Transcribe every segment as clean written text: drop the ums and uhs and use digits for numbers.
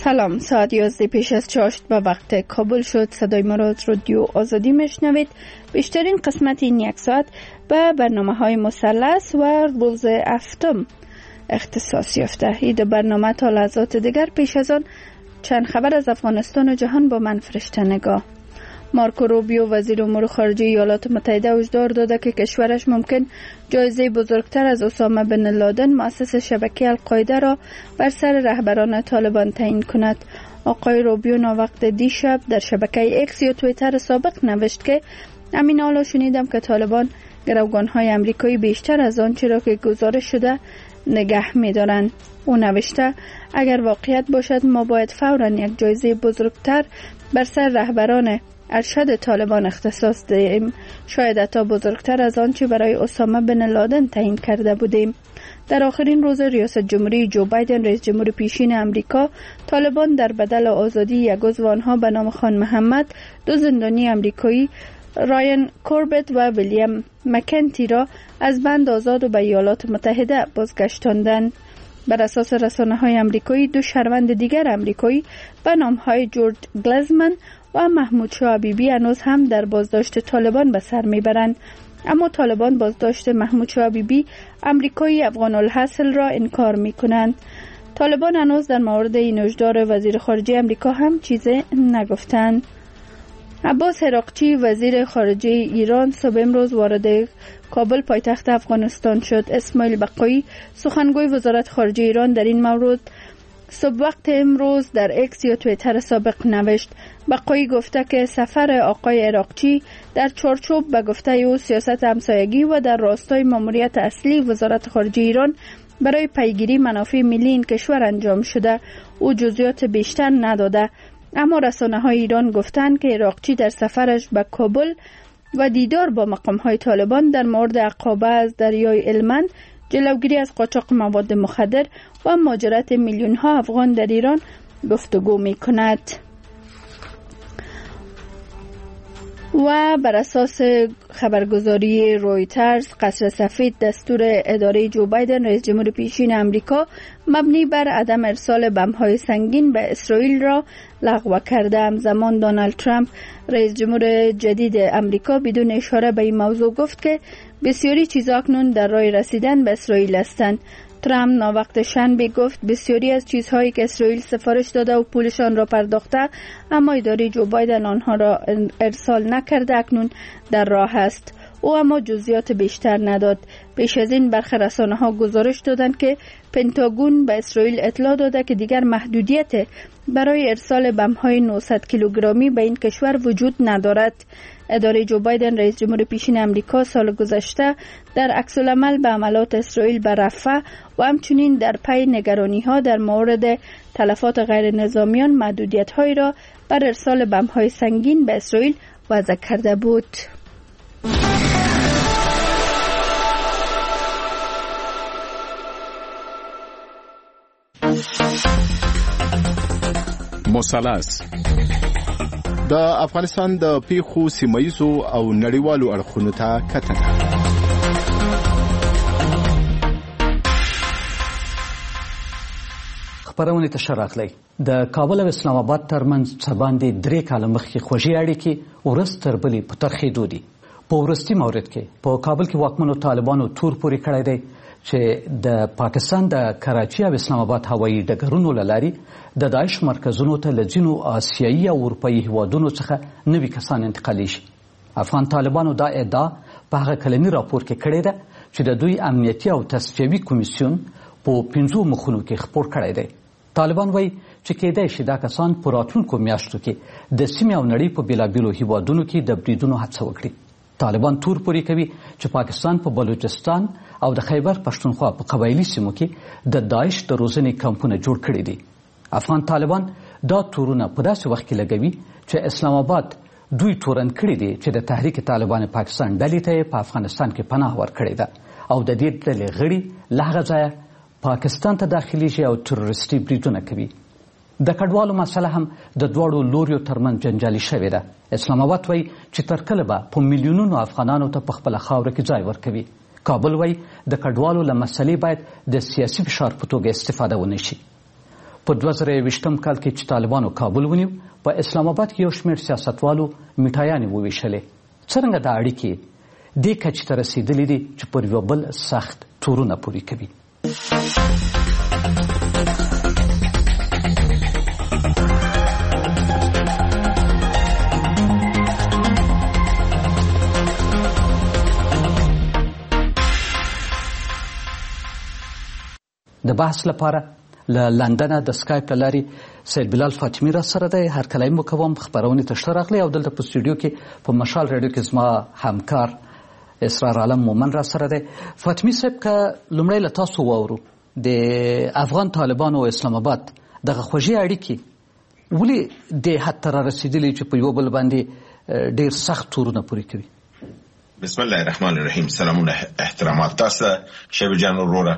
سلام، ساعت 11 پیش از چاشت به وقت کابل شد. صدای ما را از رادیو آزادی میشنوید. بیشترین قسمت این یک ساعت به برنامه های مثلث و روز هفتم اختصاص یافته. این دو برنامه تا لحظات دیگر. پیش از آن چند خبر از افغانستان و جهان با من فرشته نگاه. مارکو روبیو وزیر امور خارجه ایالات متحده هشدار داده که کشورش ممکن جایزه بزرگتر از اسامه بن لادن مؤسس شبکه القاعده را بر سر رهبران طالبان تعیین کند. آقای روبیو ناوقت دیشب در شبکه اکس یا توییتر سابق نوشت که همین حالا شنیدم که طالبان گروگان‌های امریکایی بیشتر از آنچه را که گزارش شده نگه می‌دارند. او نوشته اگر واقعیت باشد ما باید فوراً یک جایزه بزرگتر بر سر رهبران ارشد طالبان اختصاص دهیم، شاید حتی بزرگتر از آنچه برای اسامه بن لادن تعیین کرده بودیم. در آخرین روز ریاست جمهوری جو بایدن رئیس جمهور پیشین امریکا، طالبان در بدل آزادی یک عضو آنها به نام خان محمد، دو زندانی امریکایی رایان کوربت و ویلیام مکنتی را از بند آزاد و به ایالات متحده بازگشتاندند. بر اساس رسانه‌های امریکایی دو شهروند دیگر امریکایی به نام‌های جورج گلزمن و محمود شاه حبیبی هنوز هم در بازداشت طالبان به سر میبرند، اما طالبان بازداشت محمود شاه حبیبی امریکایی افغان الاصل را انکار میکنند. طالبان هنوز در مورد این هشدار وزیر خارجه امریکا هم چیزی نگفتند. عباس عراقچی وزیر خارجه ایران صبح امروز وارد کابل پایتخت افغانستان شد. اسماعیل بقایی سخنگوی وزارت خارجه ایران در این مورد صبح وقت امروز در اکس یا توییتر سابق نوشت. بقایی گفته که سفر آقای عراقچی در چارچوب به گفته او سیاست همسایگی و در راستای ماموریت اصلی وزارت خارجه ایران برای پیگیری منافع ملی این کشور انجام شده. او جزئیات بیشتر نداده، اما رسانه‌های ایران گفتند که عراقچی در سفرش به کابل و دیدار با مقام‌های طالبان در مورد عقابه از دریای هلمند، جلوگیری از قاچاق مواد مخدر و مهاجرت میلیون‌ها افغان در ایران گفتگو می‌کند. و بر اساس خبرگزاری رویترز، قصر سفید دستور اداره جو بایدن رئیس جمهور پیشین امریکا مبنی بر عدم ارسال بم‌های سنگین به اسرائیل را لغو کرده. همزمان دونالد ترامپ رئیس جمهور جدید امریکا بدون اشاره به این موضوع گفت که بسیاری چیزا اکنون در راه رسیدن به اسرائیل هستند. ترامپ ناوقت شنبه گفت بسیاری از چیزهایی که اسرائیل سفارش داده و پولشان را پرداخته اما اداره جو بایدن آنها را ارسال نکرده اکنون در راه است. او اما جزئیات بیشتر نداد. پیش از این برخی رسانه‌ها گزارش دادند که پنتاگون به اسرائیل اطلاع داده که دیگر محدودیت برای ارسال بم‌های 900 کیلوگرمی به این کشور وجود ندارد. اداره جو بایدن رئیس جمهور پیشین امریکا سال گذشته در عکس‌العمل به عملات اسرائیل به رفح و همچنین در پی نگرانی‌ها در مورد تلفات غیر نظامیان محدودیت‌هایی را بر ارسال بم‌های سنگین به اسرائیل وضع کرده بود. مثلث د افغانستان د پیښو سیمایزو او نړیوالو اړخونو ته کتنه. خبرونه ته شراغلی د کابل او اسلام آباد ترمنځ څه باندې 3 کاله مخکې خوږې اړیکې ورځ تر بلې په ترخېدو دي. په وروستي مورد کې په کابل کې واکمنو طالبانو تور پورې کړی دی چې د پاکستان د کراچي او اسلام آباد هوایي ډګرونو له لارې د داعش مرکزونو ته له ځینو آسیایي او اروپایي هیوادونو څخه نوي کسان انتقالي شي. افغان طالبانو دا ادعا په هغه کلني راپور کې کړې ده چې د دوی امنیتي او تصفیوي کمیسیون په 5 مخونو کې خپور کړی دی. طالبان وایي چې کېدای شي دا کسان په راتلونکو میاشتو کې د سیمې او نړۍ په بېلابېلو هیوادونو کې د بریدونو هڅه وکړي. طالبان تور پورې کوي چې پاکستان په بلوچستان او د خیبر پښتونخوا په قبایلي سیمو کې د داعش د روزنې کمپونه جوړ کړي دي. افغان طالبان دا تورونه په داسې وخت کې لګوي چې اسلام آباد دوی تورن کړي دي چې د تحریک طالبان پاکستان ډلې ته په افغانستان کې پناه ورکړې ده او د دې ډلې غړي له هغه ځایه پاکستان ته داخليږي او تروریستي بریدونه کوي. د کډوالو مسله هم د دوړو لوريو ترمن جنجالي شوې ده. اسلام آباد وایي چې تر کله به په میلیونونو افغانانو ته په خپل خاور کې ځای ورکوي. کابل وایي د کډوالو له مسلې باید د سیاسي فشار په توګه استفاده ونه شي. په 2020 کال کې چې طالبانو کابل ونیو په اسلام آباد کې یو شمېر سیاستوالو میټایانې وویشلې. څرنګه دا اړیکې دې کچې ته رسېدلې دي چې پر یو بل سخت تورونه پورې کوي. د بحث لپاره له لندنه د سکایپ له لارې سید بلال فاطمي را سره دی. هرکلی مو کوم خپرونې ته ښه راغلی. او دلته په سټوډیو کې په مشال راډیو کې زما همکار اسرار عالم مومن را سره دی. فاطمي صاحب که لومړی له تاسو واورو د افغان طالبانو او اسلام آباد دغه خوږې اړیکې ولې دې حد ته را رسېدلې چې په یو بل باندې ډېر سخت تورونه پورې کوي؟ بسم الله الرحمن الرحیم. سلامونه احترامات تاسو شیب جان وروره.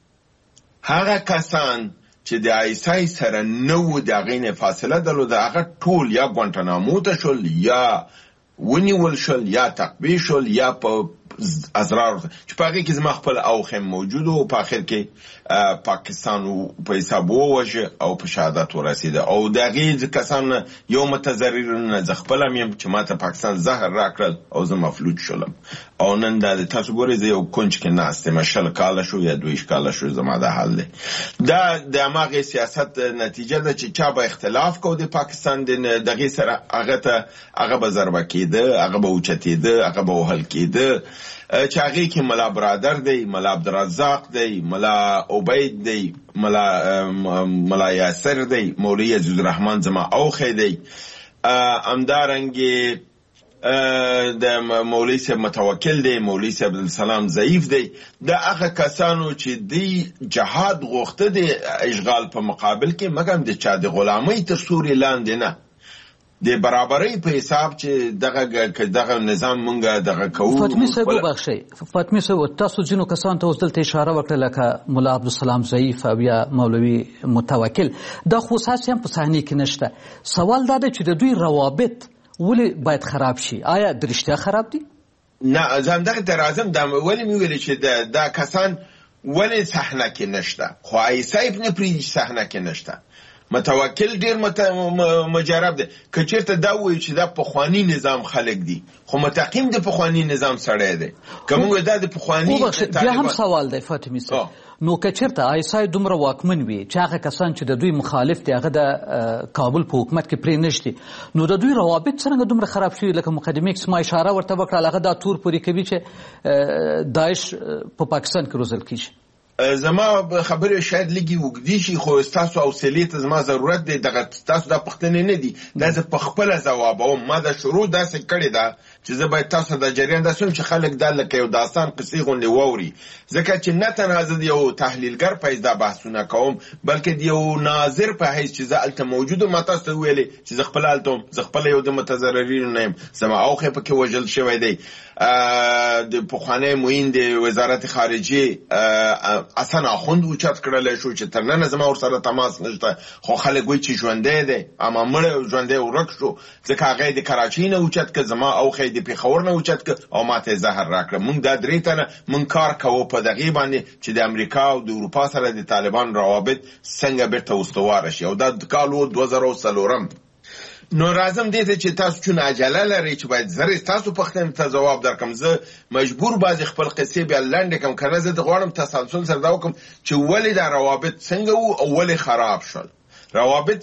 هغه کسان چې د آیسای سره نو د هغې فاصله درلوده هغه ټول یا ګوانټانامو ته شول یا ونیول شول یا تقویه شول یا په ازرار چې په هغې کې زما خپل اوخم موجود و. په آخر کې پاکستان په حساب ووژه او په شهادت ورسېده او د هغې کسان یو متضرر نه زه خپل هم یم چې ما ته پاکستان زهر راکړل او زه مفلوج شولم. او نن دا تاسو ګورئ زه یو کونج کې ناست یم. 20 کاله شو یا 22 کاله شو زما دا حال دی. دا د هماغې سیاست نتیجه ده چې چا به اختلاف کو د پاکستان دغې سره هغه به ضربه کېده، هغه به اوچتېده، هغه به وهل کېده. چې هغې کې ملا برادر دی، ملا عبدالرزاق دی، ملا عبید دی، ملا یاسر دی، مولوی عزیز الرحمن زما اوخی دی، همدارنګې د مولوی صاحب متوکل دی، مولوی صاحب عبدالسلام ضعیف دی. د هغه کسانو چې دی جهاد غوښته دی اشغال په مقابل کې، مګر د چا د غلامۍ تر سوري لاندې نه، د برابرۍ په حساب چې دغه نظام مونږ دغه کوو. فاطمي صاحب وبخښئ، فاطمي صاحب تاسو ځینو کسانو ته اوس دلته اشاره وکړه لکه ملا عبدالسلام ضعیف او یا مولوي متوکل، دا خو اساس هم په صحنې کې نشته. سوال دا دی چې د دوی روابط ولې باید خراب شي؟ آیا د رښتیا خراب دي؟ نه، زه همدغې ته راځم. دا ولې مې ویلې چې دا کسان ولې صحنه کې نشته، خو عیسایب نه پرېږدي چې صحنه کې نشته. متوکل ډیر مجرب دی. که چېرته دا وایي چې دا پخواني نظام خلک دي، خو متقیم د پخواني نظام سړی دی. که موږ دا د پخواني بیا هم سوال دی فاطمي صاحب، نو که چېرته آیسای دومره واکمن وي چې هغه کسان چې د دوی مخالف دي هغه د کابل په حکومت کې پرې نشدي، نو د دوی روابط څرنګه دومره خراب شوي؟ لکه مقدمې کې ما اشاره ورته وکړه هغه دا تور پورې کوي چې داعش په پاکستان کې روزل کېږي. زما خبرې شاید لږې اوږدې شي، خو ستاسو حوصلې ته زما ضرورت دی. دغه ستاسو دا پوښتنې نه دي، دا زه په خپله ځوابوم. ما دا شروع داسې کړې ده چې زه باید تاسو د جریان داسې وم چې خلک دا لکه یو داستان قصې غوندې واوري، ځکه چې نه تنها زه د یو تحلیلګر په حیث دا بحثونه کوم، بلکې د یو ناظر په حیث چې زه هلته موجود وم. ما تاسو ته وویلې چې زه خپله هلته وم، زه خپله یو د متضررینو نه یم، زما اوخی پکې وژل شوی دی. د پخوانی معین د وزارت خارجې حسن اخوند اوچت کړلی شو چې تر ننه زما ورسره تماس نشته، خو خلک وایي چې ژوندی دی، اما مړی ژوندی ورک شو، ځکه هغه یې د کراچۍ نه اوچت کړه، زما اوښی د پېښور نه اوچت کړه او ما ته یې زهر راکړه. موږ دا درې تنه موږ کار کوو په دغې باندې چې د امریکا او د اروپا سره د طالبان روابط څنګه بیرته استواره شي، او دا کال و 2004. نو راځم دې ته چې تاسو چون عجله لرئ چې باید زر تاسو پوښتنې ته ځواب درکړم. زه مجبور بعضې خپل قصې بیا لنډې کړم، که نه زه غواړم تسلسل سره دا وکړم چې ولې دا روابط څنګه وو او ولې خراب شول. روابط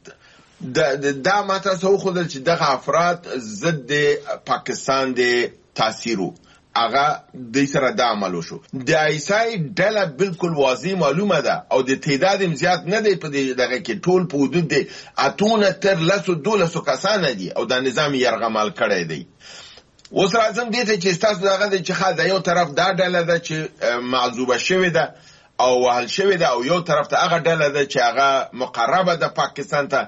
دا ما تاسو وښودل چې دغه افراد ضد د پاکستان د تاثیر وو، هغه دوی سره دا عمل وشو. د عیسای ډله بالکل واضح معلومه ده او د تعداد زیات نه دی په دغه کې، ټول په حدود د 8 تر 12 کسانه دي او دا نظام یرغمال کړی دی. اوس راځم دې ته چې ستاسو دغه دی چې د یو طرف دا ډله ده چې معذوبه شوې ده او وهل شوې ده، او یو طرف ته هغه ډله ده چې هغه مقربه ده پاکستان ته.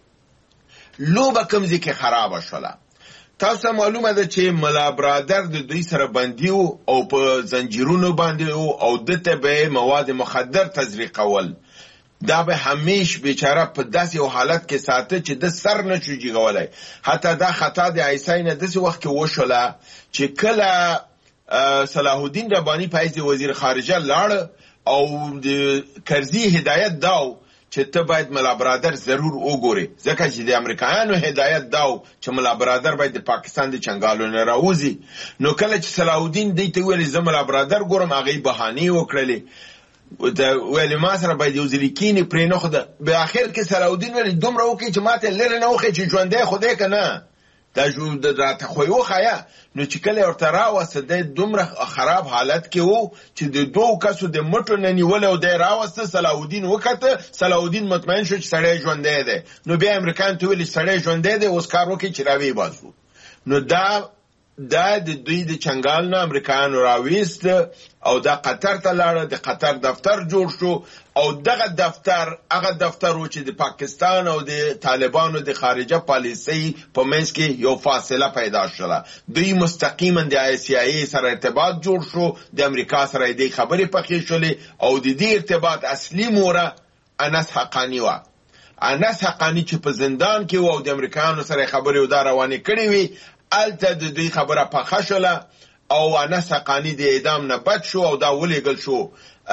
لوبه کوم ځای کې خرابه شوله؟ تاسو معلومه ده چې ملا برادر د دوی سره بندي وو او په زنجیرونو باندې وو او دته به مواد مخدر تزریقول. دا به همیش بیچاره په داسې یو حالت کې ساته چې د سر نه شو جګولی. حتی دا خطا د عیسی نه داسې وخت کې وشوله چې کله صلاح الدین رباني په حیث وزیر خارجه لاړ او د کرزي هدایت داو چې ته باید ملا برادر ضرور وګورې، ځکه چې د امریکایانو هدایت داو چې ملا برادر باید د پاکستان د چنګالو نه راوځي. نو کله چې صلاح الدین دې ته ویل زه ملا برادر ګورم، هغې بهانې وکړلې، ویلې ما سره باید یو ځلې کینې پرې نه خو په اخر کې صلاح الدین ویلې دومره وکړي چې ماته لرې نه وښیې چې ژوندی خو دی که نه، دا راته خو یې وښایه. نو چې کله ورته راوسته دی دومره خراب حالت کې و چې د دوو کسو د مټو نه نیولی او دی راوسته، صلاح الدین وکته، صلاح الدین مطمئن شو چې سړی ژوندی دی. نو بیا امریکایانو ته ویلې سړی ژوندی دی، اوس کار وکړي چې راویې باسو. نو دا د دوی د چنګال نه امریکایانو راویست او دا قطر ته لاړه، د قطر دفتر جوړ شو او دغه دفتر هغه دفتر و چې د پاکستان او د طالبانو د خارجه پالیسۍ په منځ کې یو فاصله پیدا شوه. دوی مستقیما د CIA سره ارتباط جوړ شو، د امریکا سره د خبرې پخې شولې او د دې ارتباط اصلي موره انس حقانی و. انس حقانی چې په زندان کې و او د امریکایانو سره خبرې ودا روانې کړې وي، الته د دوی خبره پخه شوله او انس حقانی د اعدام نه بچ شو او دا ولیږل شو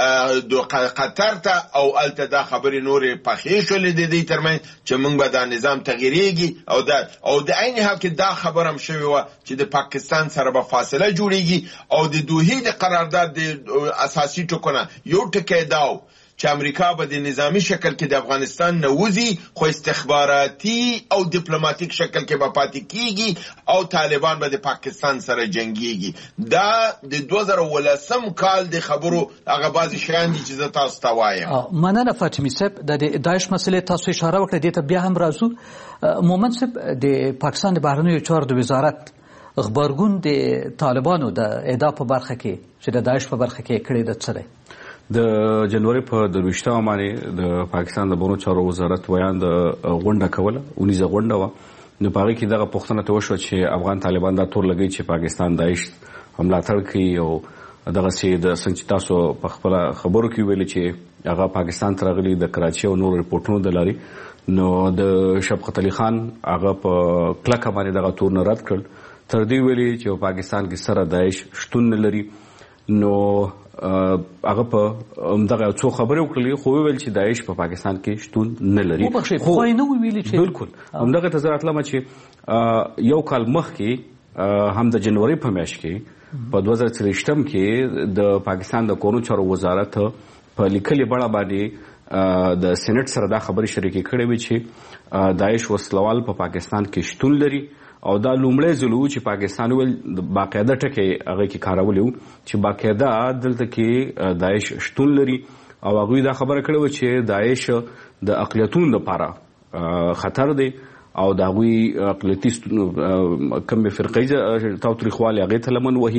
قطر ته او الته دا خبرې نورې پخې شولې د دوی ترمنځ چې موږ به دا نظام تغییرېږي او د عین حال کې دا خبره هم شوې وه چې د پاکستان سره به فاصله جوړېږي او د دوحې د قرارداد د اساسي ټکو یو ټکی دا و چې امریکا به د نظامی شکل کې د افغانستان نه وځي، خو استخباراتي او دیپلوماتیک شکل کې به پاتې کیږي او طالبان به د پاکستان سره جنګیږي. دا د 2018 کال د خبرو هغه بعضې شیان دي چې زه تاسو ته وایم. مننه فاطمي صاحب، د داعش مسلې تاسو اشاره وکړه، دې ته بیا هم راځو. مومن صاحب، د پاکستان د بهرنیو چارو د وزارت غبرګون د طالبانو د اعدام په برخه کې چې د داعش په برخه کې کړی د څه دی؟ د جنوري په 22 باندې د پاکستان د بهرنیو چارو وزارت ویان د غونډه کوله، اونیزه غونډه وه. نو په هغې کې دغه پوښتنه ته وشوه چې افغان طالبان دا تور لګوي چې پاکستان داعش ملاتړ کوي او دغسې د څنګه چې تاسو په خپله خبرو کې ویلي چې هغه پاکستان ته راغلي د کراچۍ او نورو رپورټونو د لارې. نو د شفقت علي خان هغه په کلکه باندې دغه تور نه رد کړل، تر دې ویلي چې په پاکستان کې سره داعش شتون نه لري. نو هغه په دغه څو خبرې وکړلې، خو ویل چې داعش په پاکستان کې شتون نه لري. خو نه ویلي چې بالکل همدغه ته زه راتلم چې یو کال مخکې هم د جنوري په میاشت کې په 2023 کې د پاکستان د کورنیو چارو وزارت په لیکلې بڼه باندې د سېنات سره دا خبرې شریکې کړې وې چې داعش وسلوال په پاکستان کې شتون لري او دا لومړی ځل و چې پاکستان ویل باقاعده ټکی هغې کې کارولی و چې باقاعده دلته کې داعش شتون لري او هغوی دا خبره کړې وه چې داعش د اقلیتونو لپاره خطر دی او د هغوی اقلیتي کومې فرقې تاوتریخوالی هغې ته لمن وهي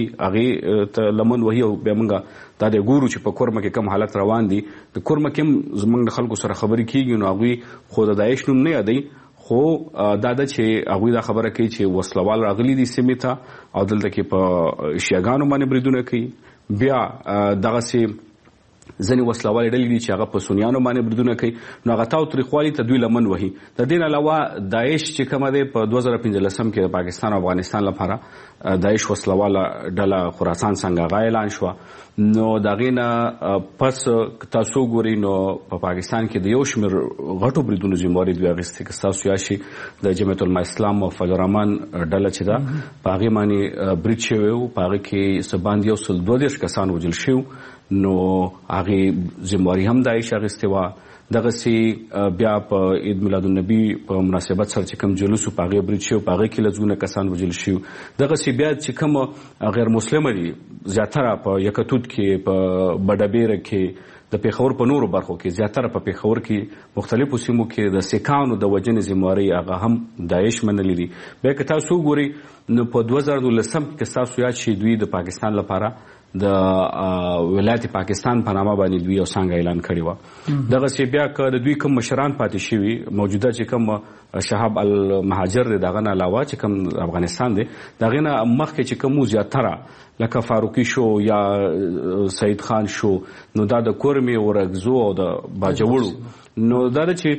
او بیا موږ دا د ګورو چې په کورمه کې کم حالت روان دي. د کورمه کې هم زموږ د خلکو سره خبرې کېږي نو هغوی خو د داعش نوم نه یادوي، خو دا ده چې هغوی دا خبره کوي چې وسلوال راغلي دي سیمې ته او دلته کې په شیعګانو باندې بریدونه کوي. بیا دغسې ځینې وسلوالې ډلې دي چې هغه په سنیانو باندې بریدونه کوي، نو هغه تاوتریخوالي ته دوی لمن وهي. د دې نه علاوه داعش چې کومه دی په 2015 کې د پاکستان او افغانستان لپاره داعش وسلواله ډله خراسان څنګه هغه اعلان شوه. نو د هغې نه پس تاسو ګورئ نو په پاکستان کې د یو شمېر غټو بریدونو ذمهواري دوی اخیستې، که ستاسو یاد شي د جمعیت العلماء اسلام او فضل الرحمن ډله چې ده په هغې باندې برید شوی و، په هغې کې څه باندې 132 کسان وژل شوي، نو هغې ذمهواري هم داعش اخیستې وه. دغسې بیا په عید میلادالنبي په مناسبت سره چې کوم جلوس په هغې برید شوی، په هغې کې لسګونه کسان وژل شوي. دغسې بیا چې کوم غیر مسلمه دي زیاتره په یکتوت کې، په بډهبیره کې، د پېښور په نورو برخو کې، زیاتره په پېښور کې مختلفو سیمو کې د سیکانو د وژنې ذمهواري هغه هم داعش منلي دي. بیا که تاسو وګورئ نو په 2019 کې ستاسو یاد شي دوی د پاکستان لپاره د ولایت پاکستان په نامه باندې دوی یو څانګه اعلان کړې وه. دغسې بیا که د دوی کوم مشران پاتې شوي موجوده چې کوم شهاب المهاجر دی، د هغه نه علاوه چې کوم افغانستان دی، د هغې نه مخکې چې کوم زیاتره لکه فاروقي شو یا سعید خان شو، نو دا د کورمې ورکزو او د باجوړو. نو دا ده چې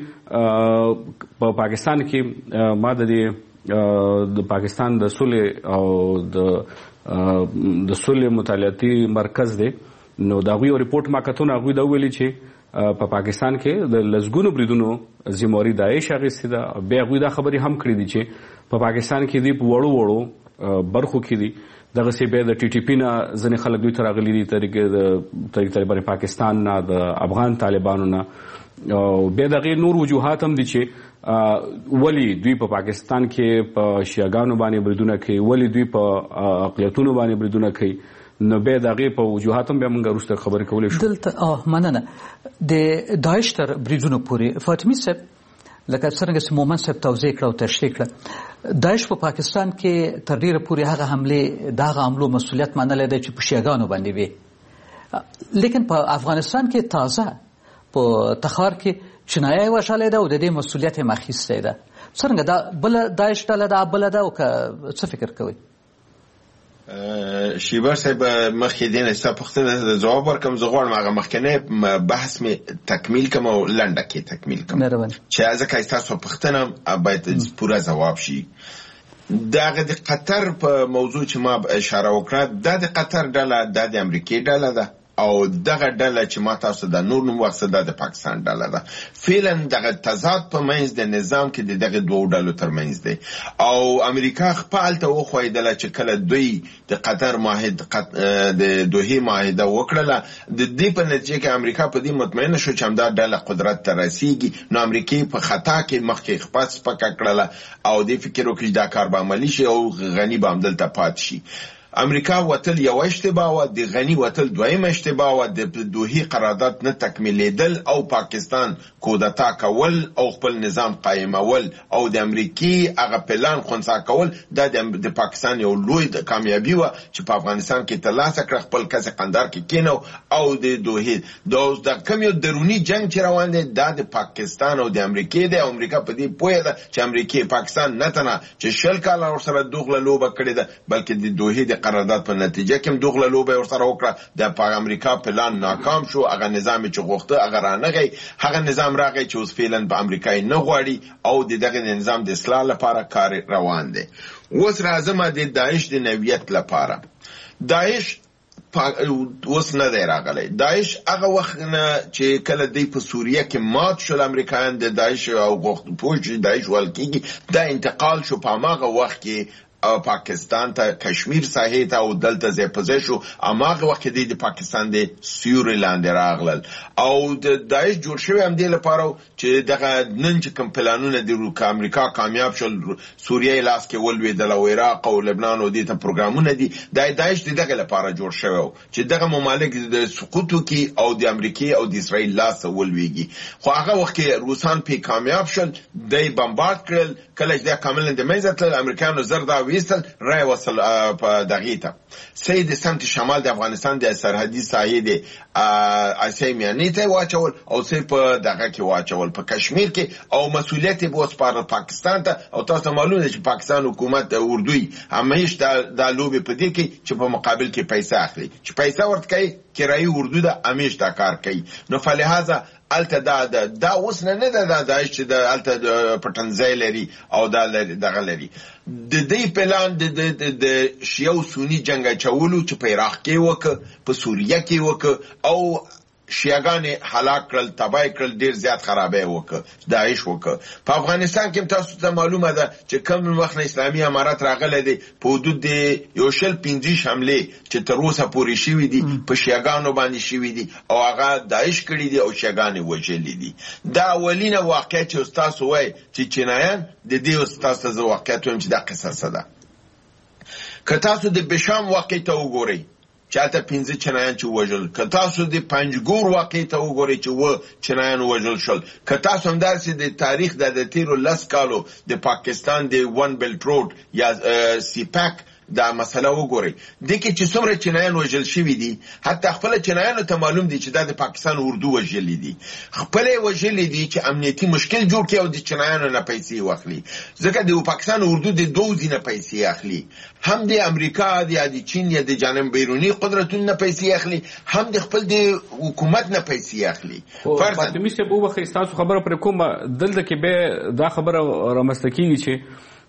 په پاکستان کې ما د پاکستان د صلح او د صلح مطالعاتي مرکز دی، نو د هغوی یو ریپورټ ما کتونه، هغوی دا وویلي چې په پاکستان کې د لسګونو بریدونو ذمہواری داعش اخیستې ده. بیا هغوی دا خبرې هم کړې دي چې په پاکستان کې دوی په وړو برخو کې دي. دغسې بیا د ټي ټي پي نه ځینې خلک دوی ته راغلي دي، تحریک طالبان پاکستان نه، د افغان طالبانو نه. بیا د هغې نور وجوهات هم دي چې ولې دوی په پاکستان کې په شیعاګانو باندې بریدونه کوي، ولې دوی په اقلیتونو باندې بریدونه کوي. نو بیا د هغې په وجوهات هم بیا موږ وروسته خبرې کولی شو. دلته مننه. د داعش تر بریدونو پورې فاطمي صاحب لکه څرنګه چې مومن صاحب توضیح کړه او تشریح کړه، داعش په پاکستان کې تر ډیره پورې هغه حملې د هغه حملو مسؤلیت منلی دی چې په شیعاګانو باندې وي، لیکن په افغانستان کې تازه په تخار کې چینایي یې وژلی ده او د دې مسؤلیت یې اخیستی ده. څرنګه دا بله داعش ډله ده بله ده او که څه فکر کوئ؟ شیبر صاحب مخکې دې نه ستا پوښتنه ځواب ورکړم. زه غواړم هغه مخکنی بحث مې تکمیل کړم او لنډه کې تکمیل کړم چې ځکه ستاسو پوښتنه باید پوره ځواب شي. دغه د قطر په موضوع چې ما اشاره وکړه، دا د قطر ډله دا د امریکې ډله ده او دغه ډله چې ما تاسو د نور نوم واخیسته دا د پاکستان ډله ده. فعلا دغه تضاد په منځ د نظام کې د دغه دوو ډلو ترمنځ دی او امریکا خپلته وښودله چې کله دوی د قطر د دوحې معاهده وکړله، د دې په نتیجه کې امریکا په دې مطمئنه شو چې همدا ډله قدرت ته رسیږي. نو امریکې په خطا کې مخکې خپه سپکه کړله او دې فکر وکړي دا کار به عملي شي او غني به همدلته پاتې شي. امریکا وتل یو اشتباه و، د غنی وتل دویم اشتباه و، د دوحې قرارداد نه تکمیلیدل او پاکستان کودتا کول او خپل نظام قائمول او د امریکې هغه پلان خنثی کول دا د پاکستان یو لوی کامیابی و چې په افغانستان کې ترلاسه کړ. خپل کس قندار کې کینو او د دوحې د کوم یو درونی جنگ چې روان دی دا د پاکستان او د امریکې دی او امریکا په دې پوهه ده چې امریکې پاکستان نه تنه چې 20 کاله ورسره دوغله لوبه کړې ده بلکې د دوحې د قرارداد په نتیجه کې دوغله لوبه ورسره وکړه. د امریکا پلان ناکام شو، هغه نظام چې غوښته هغه رانغی، هغه نظام راغی چې اوس فعلا په امریکا نه غواړي او دغه نظام د اصلاح لپاره کار روان دی. اوس راځم د داعش د نوعیت لپاره. داعش اوس نه دی راغلی. داعش هغه وخت نه چې کله دی په سوریه کې مات شول امریکایان د داعش او غوښتل پوه چې داعش ول کېږي، دا انتقال شو په هغه وخت کې پاکستان ته کشمیر ساحې ته او دلته ځای په ځای شو. هماغه وخت کې د پاکستان د سیوري لاندې راغلل او د داعش جوړ شوی هم دې لپاره چې دغه نن چې کوم پلانونه د امریکا کامیاب شول، سوریه لاس کې ولوېدل او عراق او لبنان او دې ته پروګرامونه دي، د داعش دغه لپاره جوړ شوی چې دغه ممالک د سقوط وکړي او د امریکا او د اسرائیل لاس ولوېږي. خو هغه وخت کې روسان په کامیاب شول، دوی بمبارد کړل. کله چې دا کاملا د منځه تلل امریکایانو زردا ویستل رای وصل په دغې ته سید سمت شمال د افغانستان د سرحدي ساحې د اسیا میانې ته واچول او سید په دغه کې واچول په کشمیر کې او مسؤلیت به وسپارل پاکستان ته. او تاسو معلومه ده چې پاکستان حکومت اردوی همیش د لوبې په دې کې چې په مقابل کې پیسې اخلي، چې پیسې ورته کوي کرایي اردو ده همیش دا کار کوي. نو فلهذا الته دا اوس نه ده داعش چې د الته پټنځای لري او دا دغه لري. د دې پلان د شیعه او سنی جنگ اچولو چې په عراق کې وکړ، په سوریه کې وکړ او شیعاګانې هلاک کړل، تباه کړل، ډیر زیات خرابې وکړ، داعش وکړ. په افغانستان کې تاسو ته معلومه ده چې کوم وخت اسلامي امارات راغلی دی په حدود د 150 حملې چې تر اوسه پورې شوي دي په شیعاګانو باندې شوي دي او هغه داعش کړي دي او شیعاګانې وژلي دي. دا اولینه واقعه چې تاسو وایي چې چینایان د دې تاسو ته واقعیت وایم چې دا قصه ده. که تاسو د بشام واقع ته وګورئ چاته 15 چینایان چې وژل، که تاسو د پنجګور واقع ته وګورئ چې و چینایان وژل شول، که تاسو همداسې د تاریخ د تیرو 10 کالو د پاکستان د ون بیلټ روډ یا سیپاک دا مسله وګورئ، دغه چې څومره چینایان وژل شوي دي، حتی خپل چینایانو ته معلوم دي چې دا د پاکستان اردو وژلي دي، خپل وژلي دي چې امنیتي مشکل جوړ کړي او د چینایانو نه پیسې واخلي. ځکه د پاکستان اردو د دوه ځینې پیسې اخلي، هم د امریکا د چین یا د جانب بیرونی قدرتونو نه پیسې اخلي، هم د خپل د حکومت نه پیسې اخلي. فاطمه صاحب وخت تاسو خبره پر کومه دلته کې به دا خبره رامسته کیږي چې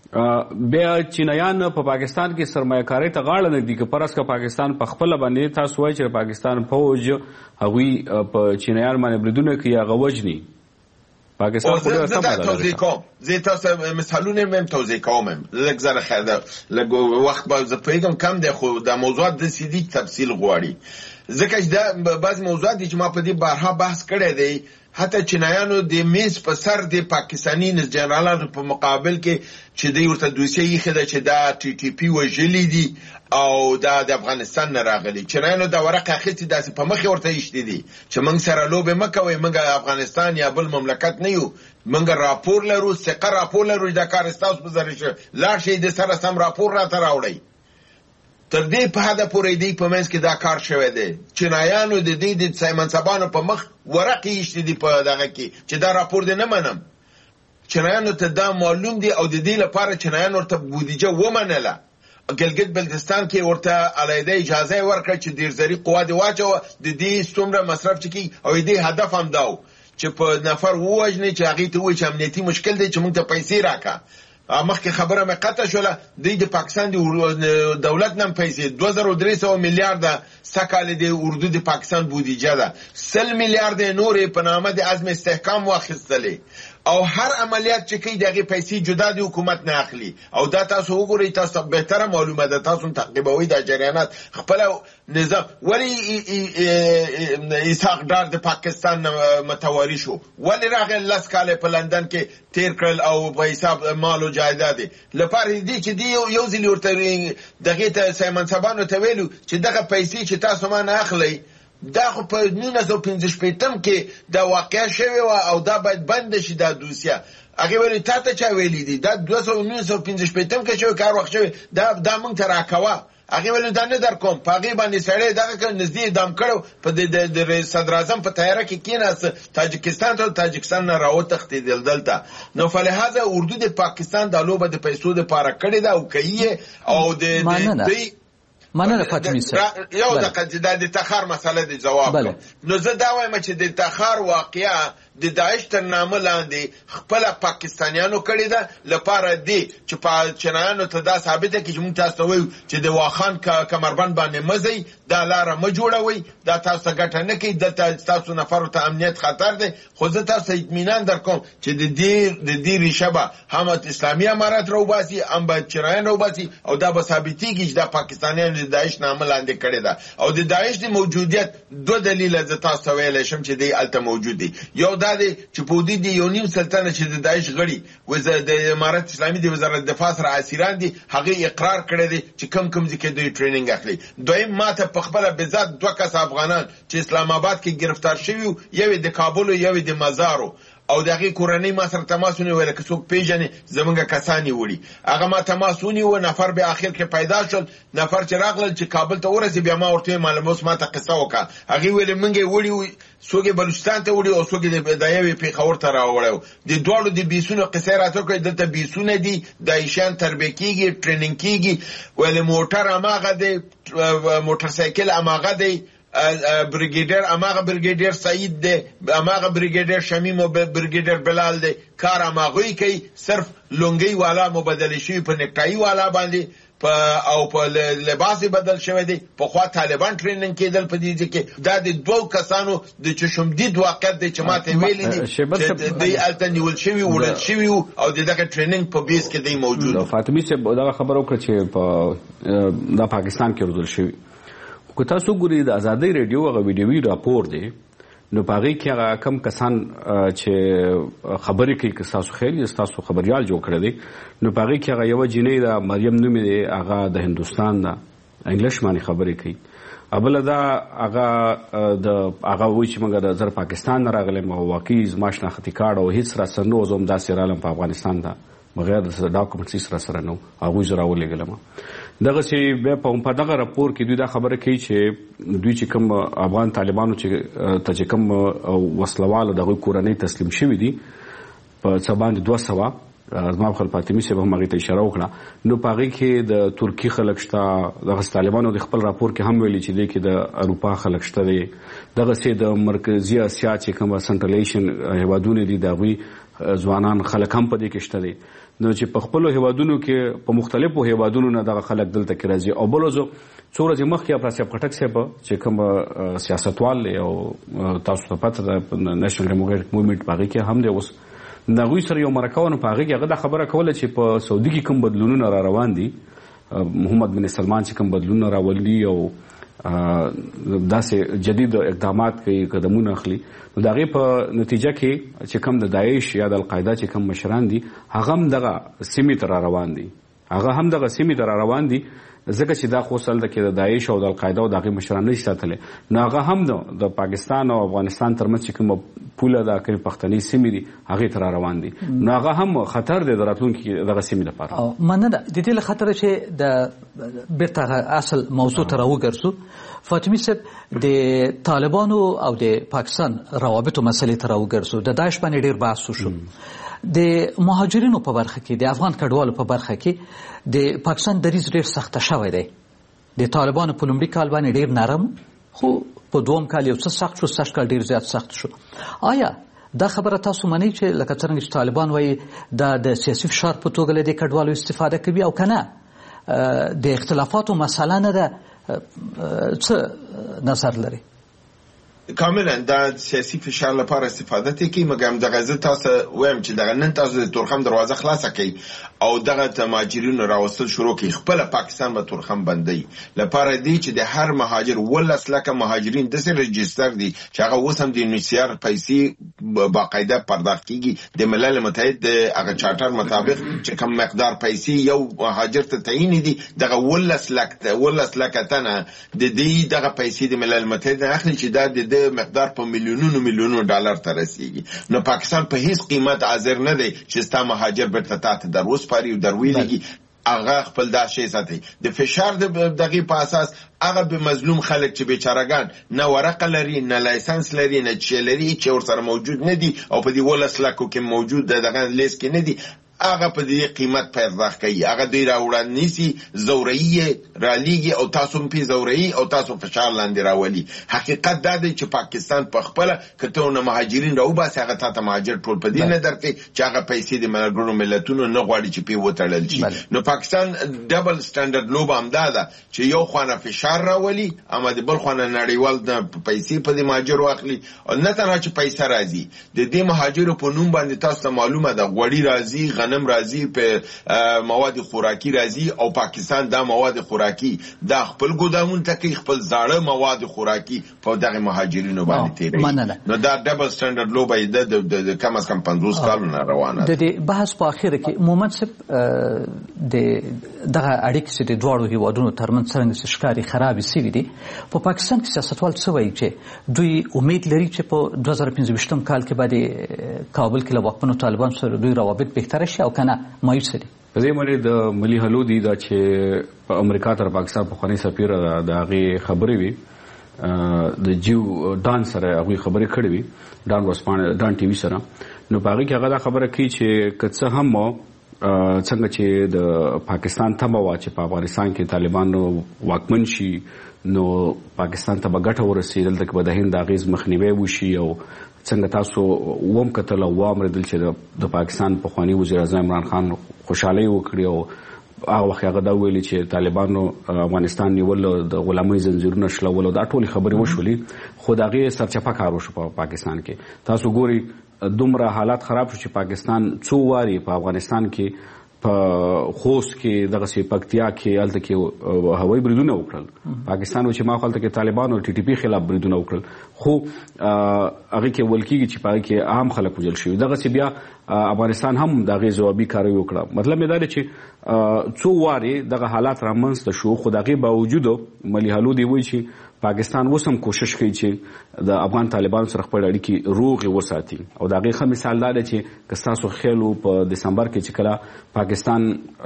بیا چینایان په پاکستان کې سرمایه‌کارۍ ته غاړه نه ږدي که فرض که پاکستان په خپله باندې تاسو وایئ چې پاکستان فوج هغوی په چینایان باندې بریدونه کوي هغه وژني پاکستان خو ډېره سمه ده توضیح کوم زه تاسو مثالونه مې توضیح کوم لږ زره خیر ده لږ وخت به زه پوهېږم کم دی خو دا موضوعات داسې دي تفصیل غواړي ځکه چې دا بعض موضوعات دي چې ما په دې بارها بحث کړی دی حتی چینایانو د میز په سر د پاکستاني جنرالانو په مقابل کې چې دوی ورته دوسیه ایښې ده چې دا ټي ټي پي وژلي دي او دا د افغانستان نه راغلي چینایانو دا ورقه اخیستې داسې په مخې ورته ایښتي دي چې موږ سره لوبې مه کوئ موږ افغانستان یا بل مملکت نه یو موږ راپور لرو ثقه راپور لرو دا کار ستاسو په ذریعه شوی لاړ شئ د سره سم راپور راته راوړئ تر دې په حده پورې دی په منځ کې دا کار شوی دی چینایانو د دې د منصبانو په مخ ورقې ایښتې دي په دغه کې چې دا راپور دی نه منم چینایانو ته دا معلوم دی او د دې لپاره چینایانو ورته بودیجه ومنله ګلګت بلتستان کې ورته علیحده اجازه ورکړه چې ډیرزري قوا دې واچوه د دې څومره مصرف چې کوي او دې هدف هم دا و چې په نفر ووژني چې هغې ته ووایي چې امنیتي مشکل دی چې موږ ته پیسې راکړه مخکې خبره مې قطع شوله دوی د پاکستان د دولت نه پیسې 2300 میلیارده سږ د اردو د پاکستان بودیجه ده 100 میلیارده نورې په نامه د عزم استحکام واخیستلې او هر عملیات چې کوي دغه پیسې جدا د حکومت نه اخلي او دا تاسو وګورئ تاسو بهتره معلومه ده تاسو تعقیبوي د جریانات خپل نظام ولی اسحاق ډار د پاکستان متواری شو ولی راغی لاس کاله په لندن کې تیر کړل او په حساب مال او جایداد لپاره دي چې دی یو ځل ورته دغه ته سیمنصبانو ته ویلو چې دغه پیسې چې تاسو ما نه اخلي دا خو په 1915 کې دا واقع شوی او دا باید بند شي دا دوسیه هغه ویلي تاسو چا ویلي دي دا 1915 کې شوی کار وخت شوی دا مونږ ته راکوه هغه ویلي دا نه در کوم په هغې باندې سړی دغه نږدې اعدام کړو په د صدر اعظم په طیاره کې کېناست تاجکستان نه راوتښتېدل دلته نو فلهذا اردو د پاکستان دا لوبه د پیسو دپاره کړې ده او کوي او د مننه فاطمي صاحب یو دقیقه د تخار مسله د جواب نو زه دا وایم چې د تخار واقعه د داعش تر نامه لاندې خپل پاکستانیانو کړې ده لپاره دی چې چینایانو ته دا ثابته کړي چې موږ تاسو ته وایو چې د واخان کمربند باندې مه ځئ دا لاره مه جوړوئ دا تاسو ته ګټه نه کوي دلته ستاسو نفرو ته امنیت خطر دی خو زه تاسو ته اطمینان در کوم چې د دې ریشه به هم اسلامي امارات راوباسي هم به چینایان راوباسي او دا به ثابتېږي چې دا پاکستانیانو د داعش نامه لاندې کړې ده او د داعش د موجودیت دوه دلیله زه تاسو ته ویلی شم چې دی هلته موجود دی یو دا دی چې په دې دی یو نیم سلطنه چې د داعش غړي د امارت اسلامي د وزارت دفاع سره اسیران دي هغې اقرار کړی دی چې کم ځای کې دوی ټریننګ اخلي دویم ماته په خپله بذات 2 کس افغانان چې اسلام آباد کې گرفتار شوي یو د کابل یو د مزارو او دغه کورنۍ ما سره تماس ونیول که څوک پیژنې زمونږ کسان یې وړي هغه ما تماس ونیو نفر به اخر کې پیدا شول نفر چې راغلل چې کابل ته ورسې بیا ما ورته معلومه اوس ما ته قصه وکړه هغې ویلې موږ یې وړي څوک یې بلوچستان ته وړي او څوک یې د یوې پېښور ته راوړی د دواړو د بیسونو قصه یې راته وکړې دلته بیسونه دي داعشیان تربیه کېږي ټریننګ کېږي ویلې موټر هماغه دی موټرسایکل هماغه دی بریگیدر اماغه بریگیدر سعید دی اماغه بریگیدر شمیم او بریگیدر بلال دی کار اماغوی کوي صرف لونګي والا مبادله شي په نکټای والا باندې او په لباس بدل شوی دی په خوا طالبان ټریننګ کېدل په دې کې دا د دوه کسانو د چشمدید واقعیت دی چې ماته ویلي دي چې دی الته نیول شوی وړل شوی او دغه ټریننګ په بیس کې دی موجود فاطمي صاحب دا خبر وکړه چې په پاکستان کې روزل شوی که تاسو ګورئ د ازادۍ ریډیو هغه ویډیوي راپور دی نو په هغې کې هغه کم کسان چې خبرې کوي که ستاسو خیال یې ستاسو خبریال جوړ کړی دی نو په هغې کې هغه یوه جینۍ ده مریم نوم یې دی هغه د هندوستان ده انګلیش باندې خبرې کوي بله دا هغه وایي چې موږ د زر پاکستان نه راغلی او واقعي زما شناختي کارډ او هېڅ راسره نه و زه همداسې رالم په افغانستان ته بغیر د ډاکومنټس هېڅ راسره نه و هغوی زه راولېږلم دغسې بیا په دغه راپور کې دوی دا خبره کوي چې دوی چې کوم افغان طالبانو ته چې کوم وسلوالو د هغوی کورنۍ تسلیم شوي دي په څه باندې 200 زما خپل فاطمي صاحب هم هغې ته اشاره وکړه نو په هغې کې د ترکي خلک شته دغسې طالبانو د خپل راپور کې هم ویلي چې دی کې د اروپا خلک شته دی دغسې د مرکزي اسیا چې کومه سنټرل ایشین هېوادونه دي د هغوی ځوانان خلک هم په دې کې شته دی نو چې په خپل هیوادونو کې په مختلفو هیوادونو نه دغه خلک دلته کې راځي او بلوزو څو ورځې مخکې افراسیاب خټک صاحب چې کوم سیاستوال او تاسو ته پته ده نېشنل ډیموکراټک موومېنټ په هغې کې هم دی اوس د هغوی سره یو مرکه وه نو په هغې کې هغه دا خبره کوله چې په سعودي کې کوم بدلونونه را روان دي محمد بن سلمان چې کوم بدلونونه راولي او داسې جدید اقدامات کوي قدمونه اخلي نو د هغې په نتیجه کې چې کوم د داعش یا د القاعده چې کوم مشران دي هغه هم دغه سیمې ته را روان دي ځکه چې دا خو سلده کې د داعش او د القاعده او د هغې مشران نشي ساتلی نو هغه هم د پاکستان او افغانستان ترمنځ چې کومه پوله ده کومې پښتني سیمې دي هغې ته را روان دي نو هغه هم خطر دی د راتلونکي دغه سیمې لپاره. مننه. د دې له خطره چې د بیرته اصل موضوع ته راوګرځو فاطمي صاحب د طالبانو او د پاکستان روابطو مسلې ته راوګرځو د داعش باندې ډېر بحث وشو د مهاجرینو په برخه کې د افغان کډوالو په برخه کې د پاکستان دریځ ډېر سخته شوی دی د طالبانو په لومړي کال باندې ډېر نرم خو په دوم کال یو څه سخت شو سږ کال ډېر زیات سخت شو. آیا دا خبره تاسو منئ چې لکه څرنګه چې طالبان وایي دا د سیاسي فشار په توګه له دې کډوالو استفاده کوي او که نه د اختلافاتو مسله نه ده څه نظر لري؟ کاملا دا سیاسي فشار لپاره استفاده کوي مګر دغه زه تاسو وایم چې دغه نن تاسو د تورخم دروازه خلاصه کوي او دغه مهاجرینو راوستل شروع کوي خپل پاکستان به تورخم بندي لپاره دی چې د هر مهاجر ولس لکه مهاجرین د سر رجستر دي چې هغه اوس هم د یونیسیار پیسې باقاعده پرداخت کیږي د ملل متحد د هغه چارټر مطابق چې کوم مقدار پیسې یو مهاجر ته تعیین دي دغه ولس لکه تنه د دې دغه پیسې د ملل متحد اخلي چې دا د مقدار په میلیونونو ډالر ته رسیږي نو پاکستان په هیڅ قیمت حاضر نه دی چې ستا مهاجر بیرته تاته در وسپاري او در ویلېږي هغه خپل دا شی ساتي د فشار دغې په اساس هغه به مظلوم خلک چې بیچارهګان نه ورقه لري نه لایسنس لري نه چې لري چې ورسره موجود نه دي او په دې 12 لکو کې موجود دغه لیست کې نه دي هغه په دې قیمت پرداخت کوي هغه دوی راوړل نیسي زورایي رالیږي او تاسو په زورایي او تاسو فشار لاندې راولي حقیقت دا دی چې پاکستان په خپل کتهونه مهاجرین راوباسي هغه ته مهاجر ټول په دې نه درکې چې هغه پیسې د ملګرو ملتونو نه غواړي چې په وټړل شي نو پاکستان ډبل سټانډرډ لوب هم دا ده چې یو خوانه فشار راولي اما د بل خوانه نړیوال د پیسې په دې مهاجر واخلي او نه تنها چې پیسې راځي د دې مهاجرو په نوم باندې تاسو ته معلومه ده غوړي راځي غنم راځي په مواد خوراکي راځي او پاکستان دا مواد خوراکي دا خپل ګودامون ته کې خپل زاړه مواد خوراکي په دغه مهاجرینو باندې تیري نو دا ډبل سټانډرډ لوبه د کم از کم 50 کالونه روانه ده. د بحث په اخر کې مومن صاحب د دغه اړیکې چې د دواړو هیوادونو ترمنځ څرنګه ښکاري خرابې سوي دي په پاکستان کې سیاستوال څه وایي چې دوی امید لري چې په 2015 کال کې به کابل کې له واکمنو طالبانو سره دوی روابط بهتره شي او کنه مایوس دي. په دې باندې د ملي حلو دي دا چې په امریکا تر پاکستان پخوانی سفیر د هغې خبرې وي د جیو ډان سره هغوی خبرې کړې وي ډان ټي وي سره نو په هغې کې هغه دا خبره کوي چې که څه هم څنګه چې د پاکستان تمه وه چې په افغانستان کې طالبانو واکمن شي نو پاکستان ته به ګټه ورسي دلته کې به د هند د اغېز مخنیوی وشي او څنګه تاسو وم کتل او واورېدل چې د پاکستان پخوانی وزیر اعظم عمران خان خوشحالي وکړي او هغه وخت هغه دا ویلي چې طالبانو افغانستان نیول د غلامۍ زنځیرونه شلول او دا ټولې خبرې وشولې خو د هغې سرچپه کار وشو په پاکستان کې تاسو ګورئ دومره حالات خراب شو چې پاکستان څو واري په افغانستان کې په خوست کې دغسې پکتیا کې هلته کې هوایي بریدونه وکړل پاکستان و چې ما هلته کې طالبانو ټي ټي پي خلاف بریدونه وکړل خو هغې کې ویل کېږي چې په هغې کې عام خلک وژل شوي دغسې بیا افغانستان هم د هغې ځوابي کاروي وکړه مطلب مې دا دی چې څو وارې دغه حالات رامنځته شو خو د هغې باوجود ملي حلو دی وایي چې پاکستان اوس هم کوشش کوي چې د افغان طالبانو سره خپل اړیکې روغې وساتي او د هغې ښه مثال دا دی چې که ستاسو خیال و په دسمبر کې چې کله پاکستان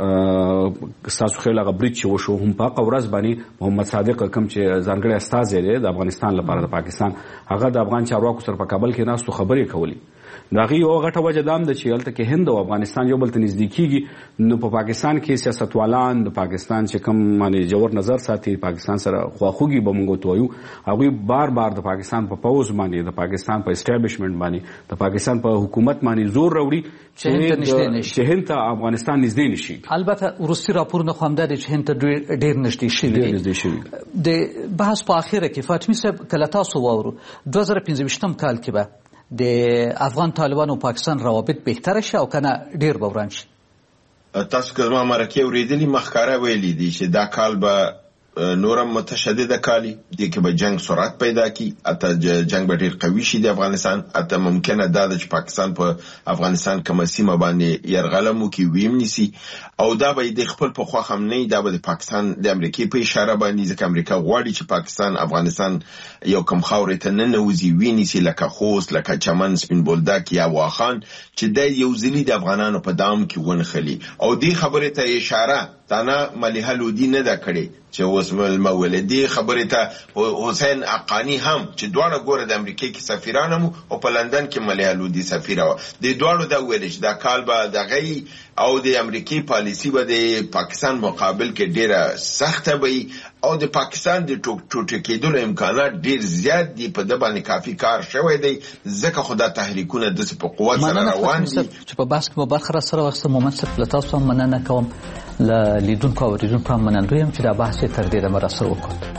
ستاسو خیال هغه برید چې وشو هم په هغه ورځ باندې محمد صادق کوم چې ځانګړی استازی دی د افغانستان لپاره د پاکستان هغه د افغان چارواکو سره په کابل کې ناستو خبرې کولې دا غي او غټه وجه دام د چې هلته کې هند او افغانستان یو بل ته نږدې کیږي نو په پاکستان کې سیاستوالان د پاکستان چې کوم باندې جوړ نظر ساتي پاکستان سره خواخوږي بمونږ ته وایو هغه بار بار د پاکستان په پوز باندې د پاکستان په اسټابلیشمنت باندې د پاکستان په حکومت باندې زور راوړي چې هند ته افغانستان نږدې نشي. البته ورستي راپورونه خو هم د هند ته ډېر نږدې شوي د بحث په اخره کې فاطمی صاحب کله تاسو واورو 2015 کال کې به د افغان طالبانو او پاکستان روابط بهتر شي او کنه ډېر به وران شي؟ تاسو که زما مرکه اوریدلی مخکاره ویلي دي چې دا کال به نورم متشدد کالی دی که به جنگ سرعت پیدا کی اته جنگ به ډیر قوي شي د افغانستان اته ممکنه دا چې پاکستان په افغانستان کومه سیمه باندې يرغلمو کی ویم نسی او دا به د خپل په خوا هم نه دا به د پاکستان د امریکای په اشاره باندې ځکه امریکا غواړي چې پاکستان افغانستان یو کم خاورې ته نه نوځي ویني سي لکه خوست لکه چمن سپین بولدک یا واخان چې د یو ځلی د افغانانو په دام کې ونخلي او دی خبره ته اشاره تانا مليحه لودي نه دا کړي چې اوس مولدي خبره ته حسین اقانی هم چې دواړه ګوره د امریکای کې سفیران هم او په لندن کې مليحه لودي سفیره و د دواړو دا ویل چې دا کال به دغه او د امریکای پالیسی به د پاکستان مقابل کې ډیره سخته وي او د پاکستان د ټوټه کېدلو امکانات ډیر زیات دي په د باندې کافي کار شوی دی ځکه خدا تحریکونه د په قوت سره روان دي چې په بحث کې مبارخه سره وخت مومنت سره تاسو هم مننه کوم لیدونکو او اوریدونکو هم منندوی یم چې دا بحث تر دې دمه راسره وکړو.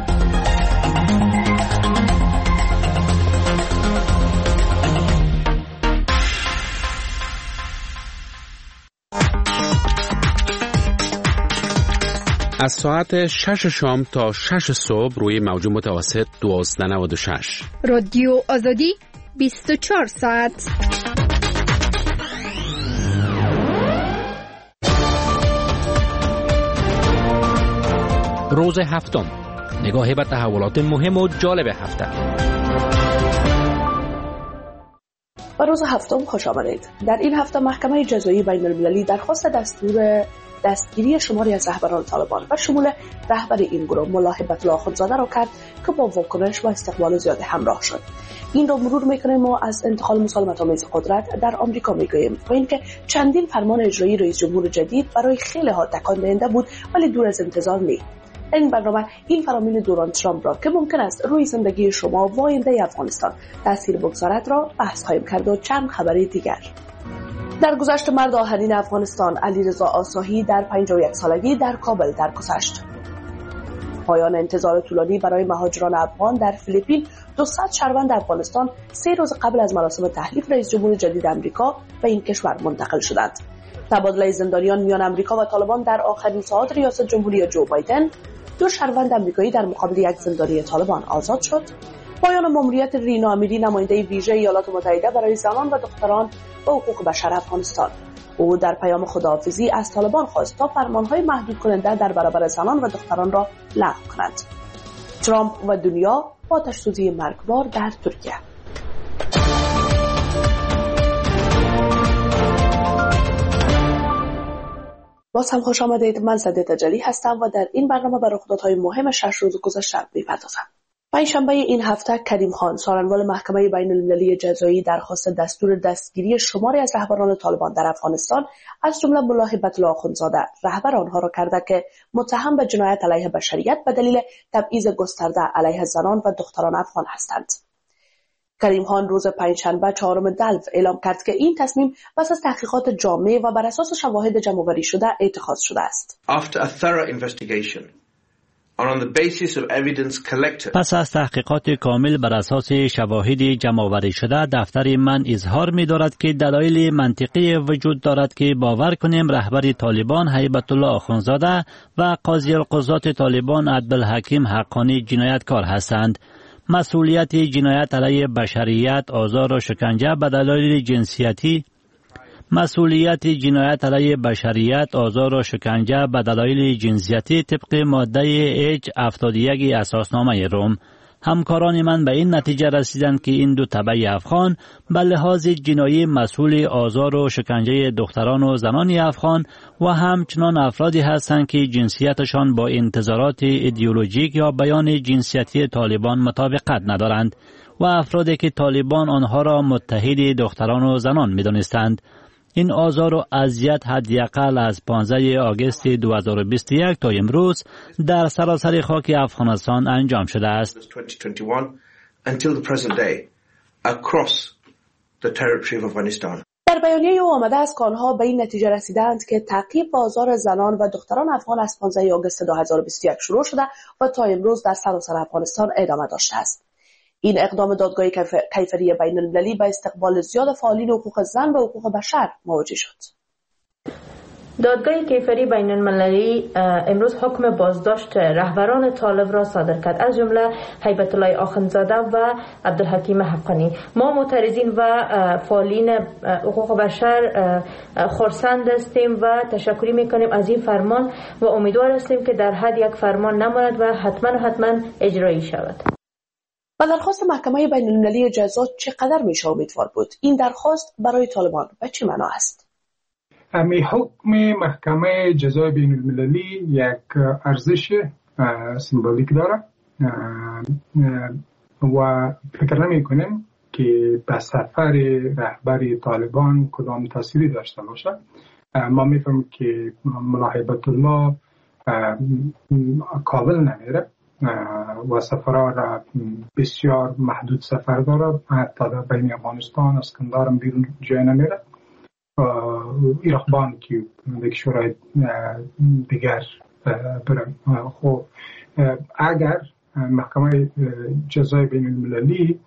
از ساعت 6 شام تا 6 صبح روی موج متوسط 1296 رادیو آزادی 24 ساعت. روز هفتم، نگاهی به تحولات مهم و جالب هفته. به روز هفتم خوش آمدید. در این هفته محکمه جزایی بین المللی درخواست دستگیری شماری از رهبران طالبان و شمول رهبر این گروه ملا هیبت الله آخوندزاده را کرد که با واکنش و استقبال زیاد همراه شد. این را مرور میکنیم و از انتقال مسالمت‌آمیز قدرت در آمریکا میگوییم و اینکه چندین فرمان اجرایی رئیس جمهور جدید برای خیلی ها تکان دهنده بود ولی دور از انتظار نیست. در این برنامه این فرامین دوران ترامپ را که ممکن است روی زندگی شما و آینده افغانستان تاثیر بگذارد را بحث خواهیم کرد و چند خبری دیگر. در گذشت مرد آهنین افغانستان علیرضا آساهی در 51 سالگی در کابل درگذشت. پایان انتظار طولانی برای مهاجران افغان در فیلیپین 200 شهروند افغانستان 3 روز قبل از مراسم تحلیف رئیس جمهور جدید آمریکا به این کشور منتقل شدند. تبادله زندانیان میان آمریکا و طالبان در آخرین ساعات ریاست جمهوری جو بایدن، 2 شهروند آمریکایی در مقابل 1 زندانی طالبان آزاد شد. پایان ماموریت رینا امیری نماینده ویژه ایالات متحده برای زنان و دختران و حقوق بشر افغانستان. او در پیام خداحافظی از طالبان خواست تا فرمانهای محدود کننده در برابر زنان و دختران را لغو کنند. ترامپ و دنیا با آتش‌سوزی مرگبار در ترکیه. باز هم خوش آمدید. من زده تجلی هستم و در این برنامه به رخدادهای مهم 6 روز گذشته می‌پردازم. پنجشنبه این هفته کریم خان سارنوال محکمه بین المللی جزایی درخواست دستور دستگیری شماری از رهبران طالبان در افغانستان از جمله ملا هیبت الله آخوندزاده رهبر آنها را کرده که متهم به جنایت علیه بشریت به دلیل تبعیض گسترده علیه زنان و دختران افغان هستند. کریم خان روز پنجشنبه 4 دلو اعلام کرد که این تصمیم پس از تحقیقات جامع و بر اساس شواهد جمع‌آوری شده اتخاذ شده است. پس از تحقیقات کامل بر اساس شواهد جمع‌آوری شده دفتر من اظهار می‌دارد که دلایل منطقی وجود دارد که باور کنیم رهبر طالبان هیبت الله آخوندزاده و قاضی القضات طالبان عبدالحکیم حقانی جنایتکار هستند. مسئولیت جنایت علیه بشریت، آزار و شکنجه به دلایل جنسیتی طبق ماده H71 اساسنامه روم. همکاران من به این نتیجه رسیدند که این 2 تبع افغان به لحاظ جنایی مسئول آزار و شکنجه دختران و زنان افغان و همچنان افرادی هستند که جنسیتشان با انتظارات ایدئولوژیک یا بیان جنسیتی طالبان مطابقت ندارند. و افرادی که طالبان آنها را متحد دختران و زنان می‌دانستند. این آزار و اذیت حداقل از 15 آگوست 2021 تا امروز در سراسر خاک افغانستان انجام شده است. در بیانیه او آمده است که آنها به این نتیجه رسیدند که تعقیب و آزار زنان و دختران افغان از 15 آگوست 2021 شروع شده و تا امروز در سراسر افغانستان ادامه داشته است. این اقدام دادگاه کیفری بین المللی به استقبال زیاد فعالین حقوق زن و حقوق بشر مواجه شد. دادگاه کیفری بین المللی امروز حکم بازداشت رهبران طالب را صادر کرد، از جمله هیبت الله آخوندزاده و عبدالحکیم حقانی. ما معترضین و فعالین حقوق بشر خرسند هستیم و تشکر میکنیم از این فرمان و امیدوار هستیم که در حد یک فرمان نماند و حتما اجرایی شود. و درخواست محکمه بین المللی جزا چقدر میشه امیدوار بود؟ این درخواست برای طالبان به چه معنا است؟ امی حکم محکمه جزای بین المللی یک ارزش سمبولیک داره و فکر نمی کنیم که به سفر رهبر طالبان کدام تأثیری داشته باشه. ما میفهمیم که ملا هیبت الله کابل نمیره و سفرها را بسیار محدود سفر داره، حتی در بین افغانستان اسکندر هم بیرون جای نمیره. ایرخبان که دیگه شورای دیگر برن. خب اگر محکمه جزای بین المللی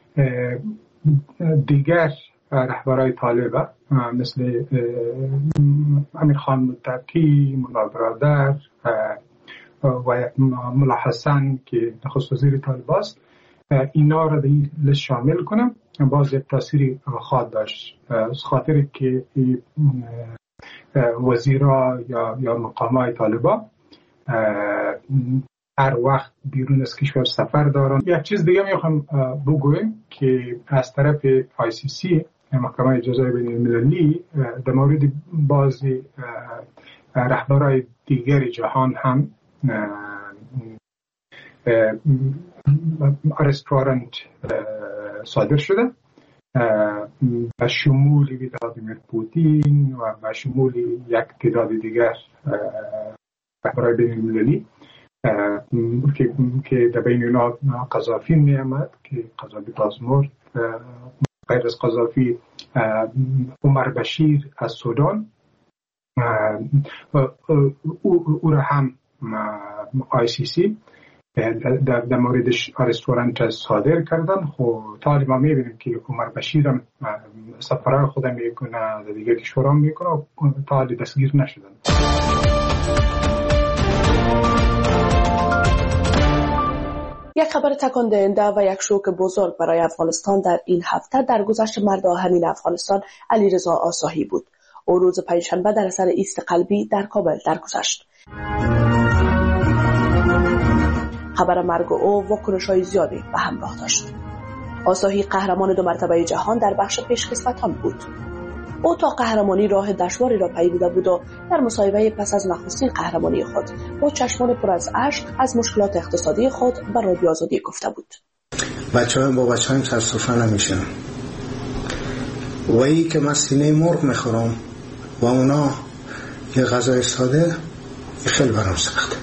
دیگر رهبرای طالبه مثل امیر خان متقی، ملا برادر و ملا حسن که نخست وزیر طالب است، اینا را در این لیست شامل کنم، باز یک تأثیری خواهد داشت. از خاطر که وزیرا یا مقامای طالبا هر وقت بیرون از کشور سفر دارن. یک چیز دیگه میخوام بگویم که از طرف ICC محکمه جزای بین المللی در مورد بعضی رهبرای دیگر جهان هم ارست وارنت صادر شده به شمول ولادیمیر پوتین و به شمول یک تعداد دیگر رهبرای بین المللی که در بین اونا قذافی میامد که قذافی باز مرد، غیر از قذافی عمر بشیر از سودان او را هم ICC در موردش ارست وارنت صادر کردن. خب طالبان میبینیم که عمر بشیر هم سفرهای خود میکنه، در دیگه کشورها میکنه و طالب دستگیر نشدن. یک خبر تکان دهنده و یک شوک بزرگ برای افغانستان در این هفته در گذشت مرد آهنین افغانستان علیرضا آساهی بود. او روز پنجشنبه در اثر ایست قلبی در کابل درگذشت. خبر مرگ او واکنش‌های زیادی به همراه داشت. آساهی قهرمان 2 مرتبه جهان در بخش پیشکسوتان بود. او تا قهرمانی راه دشواری را پیموده بود و در مصاحبه پس از نخستین قهرمانی خود با چشمان پر از اشک از مشکلات اقتصادی خود به رادیو آزادی گفته بود. بچه‌ها با بچه‌ها سر سفره نمیشن. وایی که من سینه مرغ میخورم و اونا یه غذای ساده خیلی برام سخته.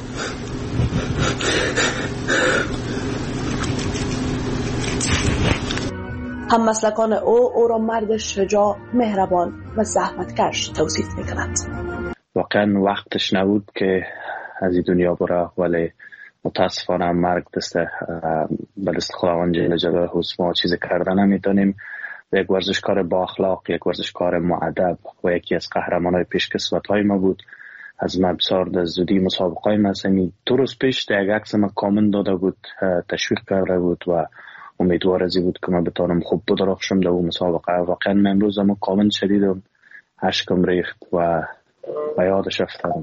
هم مسلکان او را مرد شجاع، مهربان و زحمتکش توصیف میکنند. واقعا وقتش نبود که از این دنیا بره، ولی متاسفانه مرگ دست خداوند جل جلاله ما چیزی کردن نمیتونیم. یک ورزشکار با اخلاق، یک ورزشکار مؤدب و یکی از قهرمانای پیشکسوت‌های ما بود. از من بسیار زودی مسابقه‌های مثلا 2 روز پیش در یک عکس ما کامنت داده بود، تشویق کرده بود و امیدوار از این بود که من بتونم خوب بدرخشم در اون مسابقه. واقعا من امروز ما کامنت شدیدم، اشکم ریخت و یادش افتادم.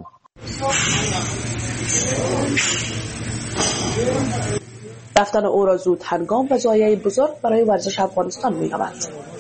رفتن او را زود هنگام و ضایعه بزرگ برای ورزش افغانستان می‌یابد.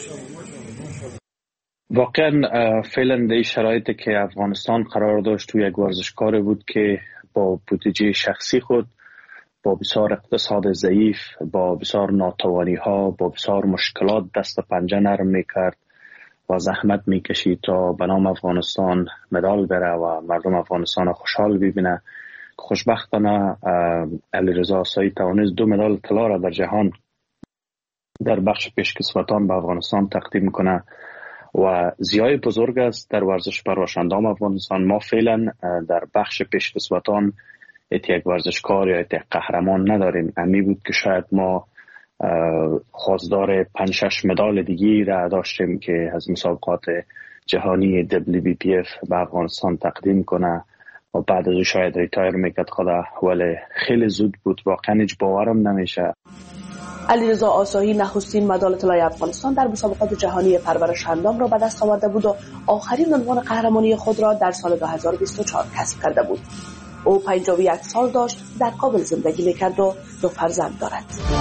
واقعا فعلا در شرایطی که افغانستان قرار داشت، تو یک ورزشکار بود که با بودجه شخصی خود با بسیار اقتصاد ضعیف، با بسیار ناتوانی ها، با بسیار مشکلات دست پنجه نرم میکرد و زحمت میکشید تا به نام افغانستان مدال بره و مردم افغانستان خوشحال ببینه. خوشبختانه علیرضا آسایی توانست 2 مدال طلا را در جهان در بخش پیشکسوتان به افغانستان تقدیم کنه و زیای بزرگ است در ورزش پرورشندام افغانستان. ما فعلا در بخش پیشکسوتان یک ورزشکار یا یک قهرمان نداریم. امی بود که شاید ما خواستار 5-6 مدال دیگی را داشتیم که از مسابقات جهانی WBPF به افغانستان تقدیم کنه و بعد از او شاید ریتایر میکرد خدا، ولی خیلی زود بود. واقعا هیچ باورم نمیشه. علیرضا آسایی نخستین مدال طلای افغانستان در مسابقات جهانی پرورش اندام را به دست آورده بود و آخرین عنوان قهرمانی خود را در سال 2024 کسب کرده بود. او 51 سال داشت، در کابل زندگی میکرد و 2 فرزند دارد.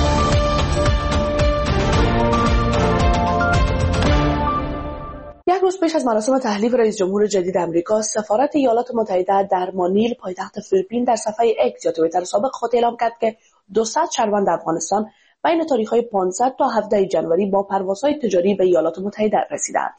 یک روز پیش از مراسم تحلیف رئیس جمهور جدید امریکا، سفارت ایالات متحده در مانیل پایتخت فیلیپین در صفحه اکس یا توییتر سابق خود اعلام کرد که 200 شهروند افغانستان بین تاریخ‌های 500 تا 17 جنوری با پروازهای تجاری به ایالات متحده رسیدند.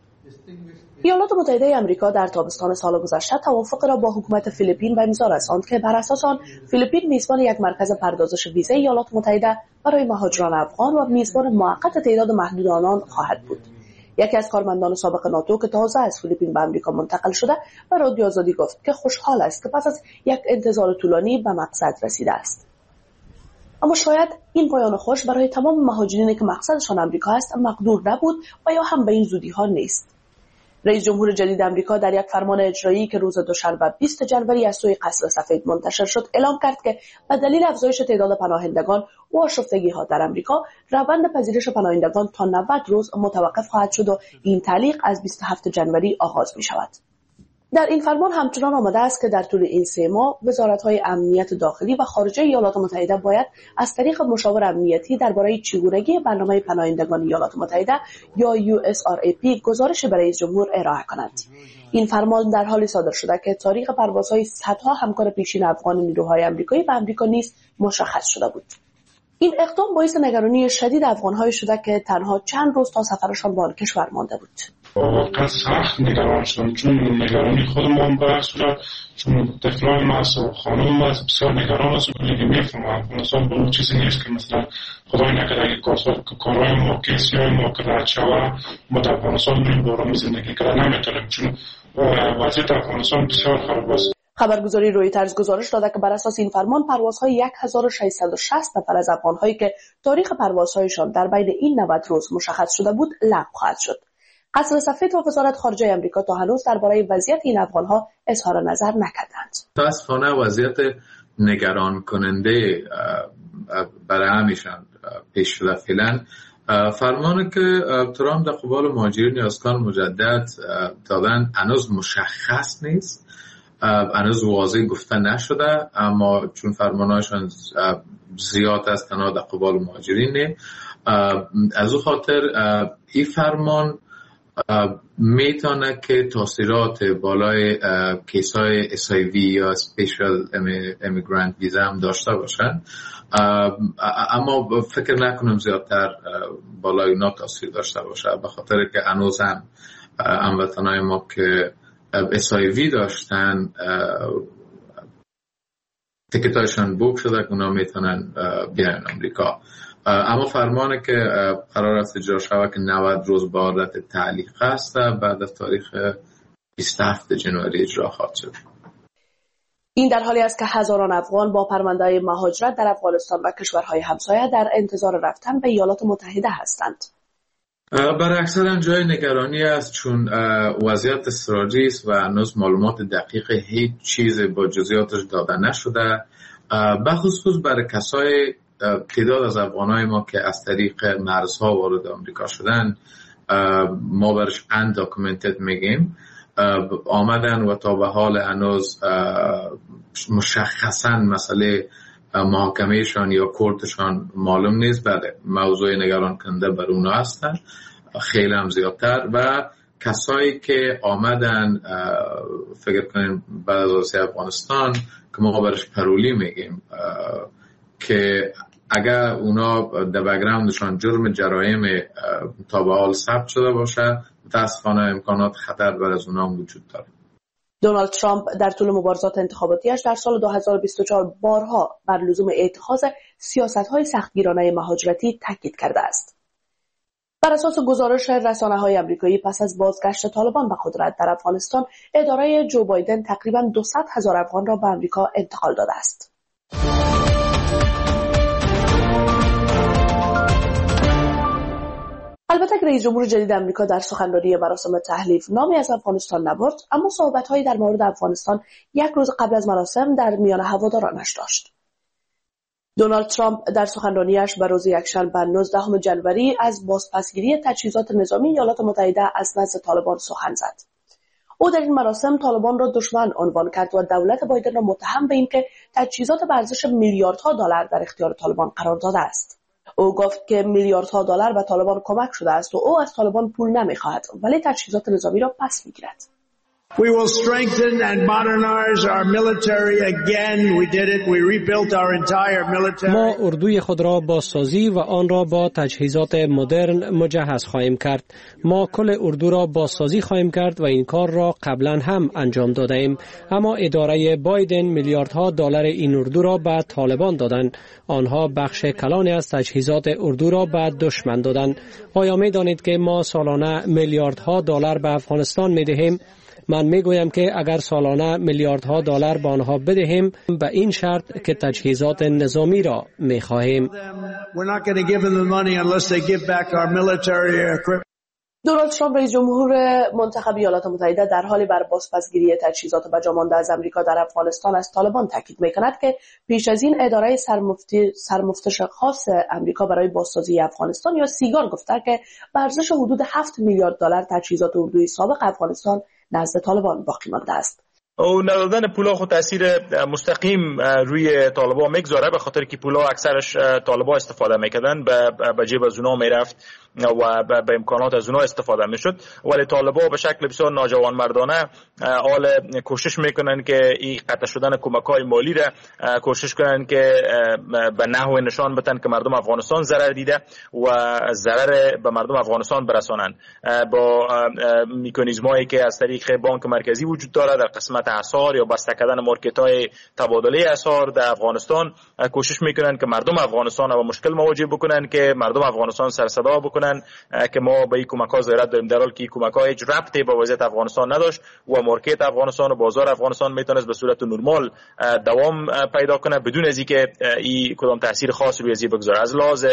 ایالات متحده آمریکا در تابستان سال گذشته توافق را با حکومت فیلیپین به امضا رساند که بر اساس آن فیلیپین میزبان یک مرکز پردازش ویزه ایالات متحده برای مهاجران افغان و میزبان موقت تعداد محدود آنان خواهد بود. یکی از کارمندان سابق ناتو که تازه از فیلیپین به آمریکا منتقل شده به رادیو آزادی گفت که خوشحال است که پس از یک انتظار طولانی به مقصد رسیده است. اما شاید این پایان خوش برای تمام مهاجرینی که مقصدشان آمریکا است مقدور نبود و یا هم به این زودی ها نیست. رئیس جمهور جدید آمریکا در یک فرمان اجرایی که روز دوشنبه 20 جنوری از سوی قصر سفید منتشر شد اعلام کرد که به دلیل افزایش تعداد پناهندگان و آشفتگی‌ها در آمریکا روند پذیرش پناهندگان تا 90 روز متوقف خواهد شد و این تعلیق از 27 جنوری آغاز می‌شود. در این فرمان همچنان آمده است که در طول این 3 ماه وزارت‌های امنیت داخلی و خارجه ایالات متحده باید از طریق مشاور امنیتی درباره چگونگی برنامه پناهندگان ایالات متحده یا USRAP گزارش برای رئیس جمهور ارائه کنند. این فرمان در حالی صادر شده که تاریخ پروازهای صدها همکار پیشین افغان نیروهای آمریکایی به آمریکا نیز مشخص شده بود. این اقدام باعث نگرانی شدید افغان‌های شده که تنها چند روز تا سفرشان به آن کشور مانده بود. واقعا سخت نگران شدم، چون نگرانی خودم برعکس شد، چون طفلان ما و خانم ما بسیار نگران است. میفهمم افغانستان به اون چیزی نیست که مثلا خدای نکرده اگه کارهای ما کسی های ما که رد شود ما در افغانستان بریم دوران زندگی کرده نمیتونیم، چون وضعیت افغانستان بسیار خراب است. خبرگزاری رویترز گزارش داده که بر اساس این فرمان پروازهای 1660 نفر از افغان‌هایی که تاریخ پروازهایشان در بین این 90 روز مشخص شده بود لغو خواهد شد. قصر سفید و وزارت خارجه آمریکا تا هنوز درباره وضعیت این افغان‌ها اظهار نظر نکردند. متأسفانه وضعیت نگران کننده برای همیشان پیش شده. فعلا فرمانی که ترامپ در قبال مهاجرین اسکان مجدد دادن هنوز مشخص نیست، هنوز واضح گفته نشده، اما چون فرمانهاشون زیاد است تنها در قبال مهاجرین، از او خاطر این فرمان میتونه که تاثیرات بالای کیسای SIV یا Special Immigrant Visa هم داشته باشن، اما فکر نکنم زیادتر بالای اونا تاثیر داشته باشه، به خاطر که هنوز هم هموطنای ما که SIV داشتن تیکتایشان بوک شده که اونا میتونن بیاین امریکا. اما فرمانه که قرار است اجرا شود که 90 روز با حالت تعلیق است، بعد از تاریخ 27 جنوری اجرا خواهد شد. این در حالی است که هزاران افغان با پرونده‌های مهاجرت در افغانستان و کشورهای همسایه در انتظار رفتن به ایالات متحده هستند. برای اکثر جای نگرانی است، چون وضعیت استراتژی است و هنوز معلومات دقیق هیچ چیز با جزئیاتش داده نشده، بخصوص برای کسای تعداد از افغانای ما که از طریق مرزها وارد آمریکا شدن، ما برش انداکومنتد میگیم، آمدن و تا به حال هنوز مشخصا مسئله محاکمهشان یا کورتشان معلوم نیست. بله، موضوع نگران کننده بر اونا هستن خیلی هم زیادتر، و کسایی که آمدن فکر کنین بعد از واسه افغانستان که ما برش پرولی میگیم، که اگر اونا در بک‌گراندشان جرم جرایم تا به حال ثبت شده باشه، متاسفانه امکانات خطر بر از اونا وجود داره. دونالد ترامپ در طول مبارزات انتخاباتیش در سال 2024 بارها بر لزوم اتخاذ سیاست‌های سختگیرانه مهاجرتی تاکید کرده است. بر اساس گزارش رسانه‌های آمریکایی، پس از بازگشت طالبان به قدرت در افغانستان، اداره جو بایدن تقریباً 200,000 افغان را به آمریکا انتقال داده است. البته که رئیس جمهور جدید آمریکا در سخنرانی مراسم تحلیف نامی از افغانستان نبرد، اما صحبت‌هایی در مورد افغانستان یک روز قبل از مراسم در میان هوادارانش داشت. دونالد ترامپ در سخنرانیش به روز یکشنبه 19 ژانویه از بازپسگیری تجهیزات نظامی ایالات متحده از نزد طالبان سخن زد. او در این مراسم طالبان را دشمن عنوان کرد و دولت بایدن را متهم به اینکه تجهیزات به ارزش میلیاردها دلار در اختیار طالبان قرار داده است. او گفت که میلیاردها دلار به طالبان کمک شده است و او از طالبان پول نمی‌خواهد، ولی تجهیزات نظامی را پس می‌گیرد. We will strengthen and modernize our military again. We did it. We rebuilt our entire military. ما اردوی خود را بازسازی و آن را با تجهیزات مدرن مجهز خواهیم کرد. ما کل اردو را بازسازی خواهیم کرد و این کار را قبلا هم انجام داده ایم. اما اداره بایدن میلیاردها دلار این اردو را به طالبان دادند. آنها بخش کلانی از تجهیزات اردو را به دشمن دادند. آیا می دانید که ما سالانه میلیاردها دلار به افغانستان می دهیم؟ من میگویم که اگر سالانه میلیاردها دلار به آنها بدهیم، به این شرط که تجهیزات نظامی را میخواهیم. دونالد ترامپ رئیس جمهور منتخب ایالات متحده در حال بر بازپسگیری تجهیزات بجامانده از آمریکا در افغانستان از طالبان تاکید میکند که پیش از این اداره سرمفتش خاص آمریکا برای بازسازی افغانستان یا سیگار گفته که به ارزش حدود 7 میلیارد دلار تجهیزات اردوی سابق افغانستان نزد طالبان باقی مانده است. او ندادن پولا خود تاثیر مستقیم روی طالبان میگذاره، به خاطر که پولا اکثرش طالبان استفاده میکردن، به جیب از اونها میرفت و به امکانات از اونها استفاده میشد. ولی طالبان به شکل بسیار ناجوانمردانه حال کوشش میکنن که این قطع شدن کمک‌های مالی را کوشش کنن که به نحو نشان بدن که مردم افغانستان ضرر دیده و ضرر به مردم افغانستان برسانن. با مکانیزمایی که از طریق بانک مرکزی وجود داره در قسمت اسعار یا بسته کردن مارکت‌های تبادله اسعار در افغانستان کوشش میکنن که مردم افغانستان با مشکل مواجه بکنن، که مردم افغانستان سر صدا بکنن که ما به این کمک‌ها ضرورت داریم، در حالی که این کمک‌ها هیچ ربطی به وضعیت افغانستان نداشت و مارکت افغانستان و بازار افغانستان میتونست به صورت نرمال دوام پیدا کنه بدون از اینکه این کدام تاثیر خاص روی ازی بگذاره. از لحاظ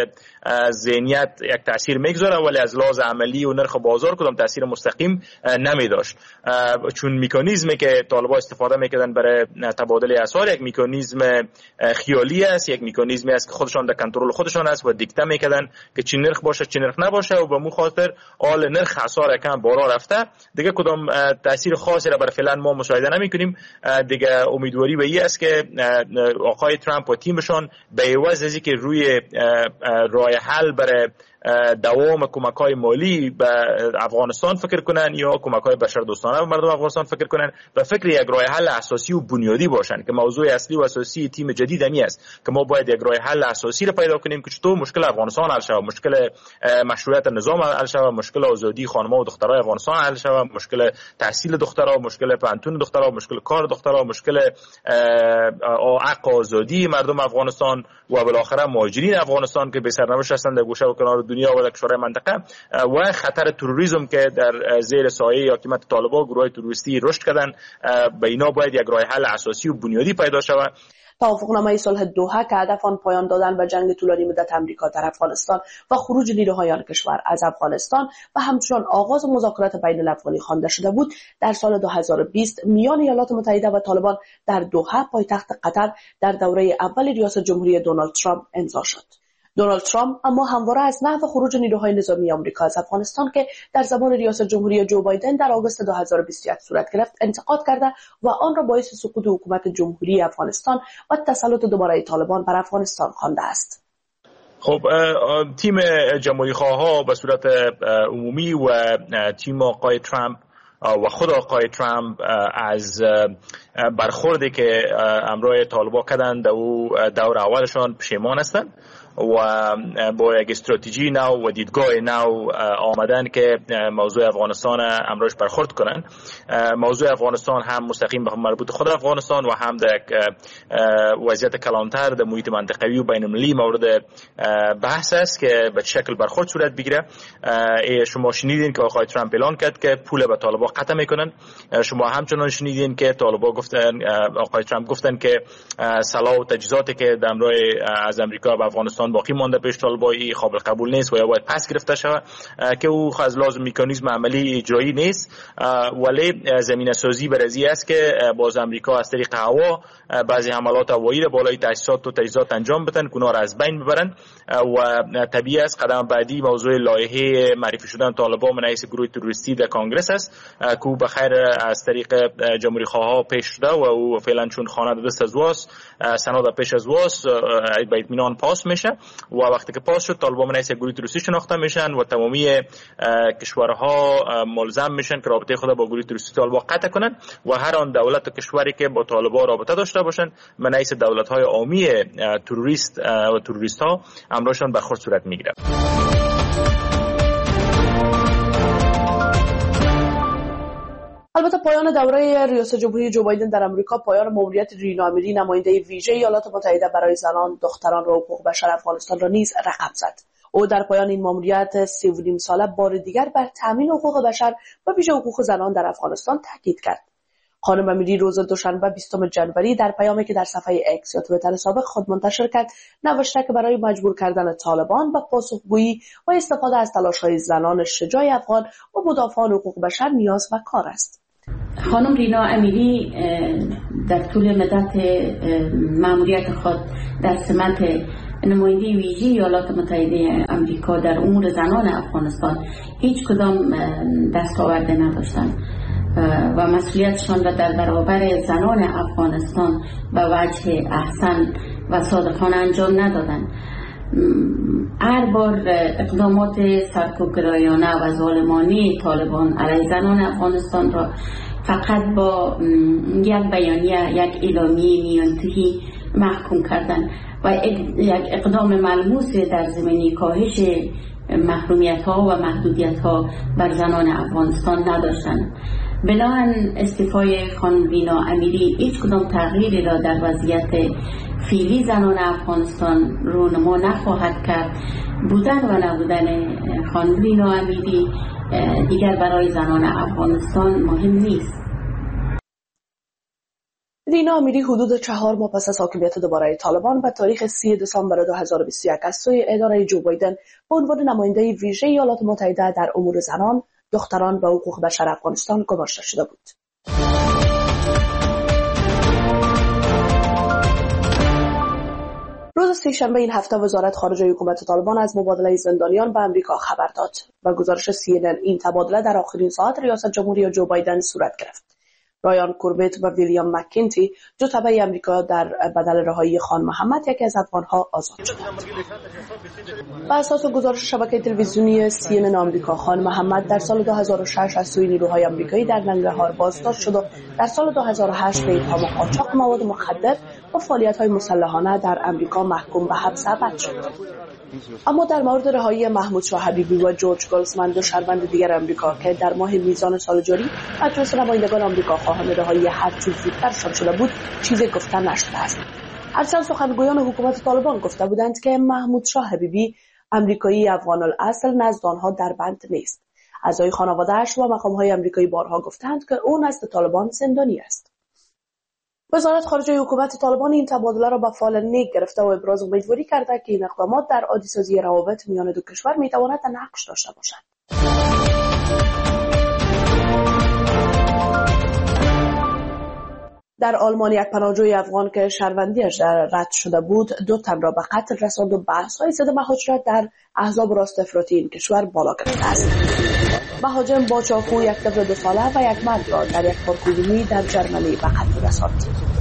ذهنیت یک تاثیر میگذاره، ولی از لحاظ عملی و نرخ بازار کدام تاثیر مستقیم نمیداشت، چون مکانیزمی که طالبان استفاده میکردن برای تبادل اسعار یک مکانیزم خیالی است، یک مکانیزمی است که خودشان در کنترل خودشان است و دیکته میکردن که چه نرخ باشه چه نرخ نباشه و به مو خاطر حال نرخ اسعار کم بالا رفته دیگه کدام تاثیر خاصی را برای فعلا ما مشاهده نمیکنیم. دیگه امیدواری به این است که آقای ترامپ و تیمشان به عوض از اینکه روی راه حل برای دوام کمک‌های مالی به افغانستان فکر کنن یا کمک‌های بشردوستانه به مردم افغانستان فکر کنن، به فکر یک راه حل اساسی و بنیادی باشن که موضوع اصلی و اساسی تیم جدید همی است که ما باید یک راه حل اساسی را پیدا کنیم که چطور مشکل افغانستان حل شود، مشکل مشروعیت نظام حل شود، مشکل آزادی خانم‌ها و دخترای افغانستان حل شود، مشکل تحصیل دخترها، مشکل پانتون دخترها، مشکل کار دخترها، مشکل حق آزادی مردم افغانستان و بالاخره مهاجرین افغانستان که به سرنوشت هستند در گوشه و کنار دنیا و در کشورهای منطقه و خطر تروریسم که در زیر سایه حکومت طالبان گروه تروریستی رشد کردن، به اینا باید یک راه حل اساسی و بنیادی پیدا شود. توافقنامه صلح دوحه که هدف آن پایان دادن به جنگ طولانی مدت آمریکا در افغانستان و خروج نیروهای آن کشور از افغانستان و همچنان آغاز مذاکرات بین الافغانی خوانده شده بود، در سال 2020 میان ایالات متحده و طالبان در دوحه پایتخت قطر در دوره اول ریاست جمهوری دونالد ترامپ امضا شد. دونالد ترامپ اما همواره از نحو خروج نیروهای نظامی آمریکا از افغانستان که در زمان ریاست جمهوری جو بایدن در آگوست 2021 صورت گرفت انتقاد کرده و آن را باعث سقوط حکومت جمهوری افغانستان و تسلط دوباره طالبان بر افغانستان خوانده است. خب تیم جمهوری خواها به صورت عمومی و تیم آقای ترامپ و خود آقای ترامپ از برخوردی که امروی طالبان کردند او دور اولشان پشیمان هستند و با یک استراتژی نو و دیدگاه نو آمدن که موضوع افغانستان امروز برخورد کنن. موضوع افغانستان هم مستقیم به مربوط خود افغانستان و هم در وضعیت کلانتر در محیط منطقوی و بین المللی مورد بحث است که به شکل برخورد صورت بگیره. شما شنیدین که آقای ترامپ اعلان کرد که پول به طالبان قطع میکنن. شما همچنان شنیدین که طالبان گفتن، آقای ترامپ گفتن که سلاح و تجهیزاتی که در امروز از امریکا به افغانستان باقی مانده پیش طالبان قابل قبول نیست و یا باید پس گرفته شود که او از لازم مکانیزم عملی اجرایی نیست، ولی زمینه سازی برای است که باز امریکا از طریق هوا بعضی حملات هوایی را بالای تاسیسات و تجهیزات انجام بدن که اونها را از بین ببرن و طبیعی است قدم بعدی موضوع لایحه معرفی شدن طالبان من حیث گروه تروریستی در کنگره است که او بخیر از طریق جمهوری خواه پیش شده و او فعلا چون خانه دست از واس سند پیش از واس به اطمینان پاس میشه و وقتی که پاس شد طالبان من حیث گروه تروریستی شناخته میشن و تمامی کشورها ملزم میشن که رابطه خود با گروه تروریستی طالبان قطع کنن و هر آن دولت و کشوری که با طالبان رابطه داشته باشن من حیث دولت‌های عامی تروریست و تروریست ها امرشان برخورد صورت میگیره. البته پایان دوره ریاست جمهوری جو بایدن در امریکا پایان ماموریت رینا امیری نماینده ویژه ایالات متحده برای زنان، دختران و حقوق بشر افغانستان را نیز رقم زد. او در پایان این ماموریت 3.5 ساله بار دیگر بر تامین حقوق بشر و ویژه حقوق زنان در افغانستان تاکید کرد. خانم امیری روز دوشنبه 20 جنوری در پیامی که در صفحه اکس یا توییتر سابق خود منتشر کرد نوشته که برای مجبور کردن طالبان به پاسخگویی و استفاده از تلاش‌های زنان شجاع افغان و مدافعان حقوق بشر نیاز و کار است. خانم رینا امیری در طول مدت ماموریت خود در سمت نماینده ویژه ایالات متحده آمریکا در امور زنان افغانستان هیچ کدام دستاورد نداشتند و مسئولیتشان را در برابر زنان افغانستان به وجه احسن و صادقانه انجام ندادند. هر بار اقدامات سرکوبگرایانه و ظالمانه طالبان علیه زنان افغانستان را فقط با یک بیانیه، یک اعلامیه میانتهی محکوم کردند و یک اقدام ملموس در زمینه کاهش محرومیت ها و محدودیت ها بر زنان افغانستان نداشتند. بنابراین استعفای خانم رینا امیری هیچ کدام تغییری را در وضعیت فعلی زنان افغانستان رونما نخواهد کرد. بودن و نبودن خانم رینا امیری دیگر برای زنان افغانستان مهم نیست. رینا امیری حدود 4 ماه پس از حاکمیت دوباره طالبان و تاریخ 3 دسامبر 2021 از سوی اداره جو بایدن به عنوان نماینده ویژه ایالات متحده در امور زنان، دختران و حقوق بشر افغانستان گماشته شده بود. روز سه‌شنبه این هفته وزارت خارجه حکومت طالبان از مبادله زندانیان به امریکا خبر داد و گزارش CNN این تبادله در آخرین ساعت ریاست جمهوری جو بایدن صورت گرفت. رایان کوربت و ویلیام مکینتی دو تبع امریکا در بدل رهایی خان محمد یکی از افغانها آزاد شد. بر اساس گزارش شبکه تلویزیونی CNN آمریکا، خان محمد در سال 2006 از سوی نیروهای آمریکایی در ننگرهار بازداشت شد و در سال 2008 به اتهام قاچاق مواد مخدر و فعالیت‌های مسلحانه در آمریکا محکوم به حبس ابد شد. اما در مورد رهایی محمود شاه حبیبی و جورج گلزمن، دو شهروند دیگر آمریکا که در ماه میزان سال جاری مجلس نمایندگان آمریکا خواهان رهایی هر چیز زودترشان شده بود، چیزی گفته نشده است. هرچند سخنگویان حکومت طالبان گفته بودند که محمود شاه حبیبی آمریکایی افغان الاصل نزد آنها در بند نیست. اعضای خانواده‌اش و مقام‌های آمریکایی بارها گفتند که او نزد طالبان زندانی است. وزارت خارجه حکومت طالبان این تبادله را به فال نیک گرفته و ابراز امیدواری کرده که این اقدامات در عادی‌سازی روابط میان دو کشور میتواند نقش داشته باشد. در آلمان یک پناهجوی افغان که شهروندیش رد شده بود 2 تن را به قتل رساند و بحث‌های ضد مهاجرت در احزاب راست افراطی این کشور بالا گرفته است. مهاجم با چاقو یک طفل 2 ساله و یک مرد را در یک پارک عمومی در جرمنی به قتل رساند.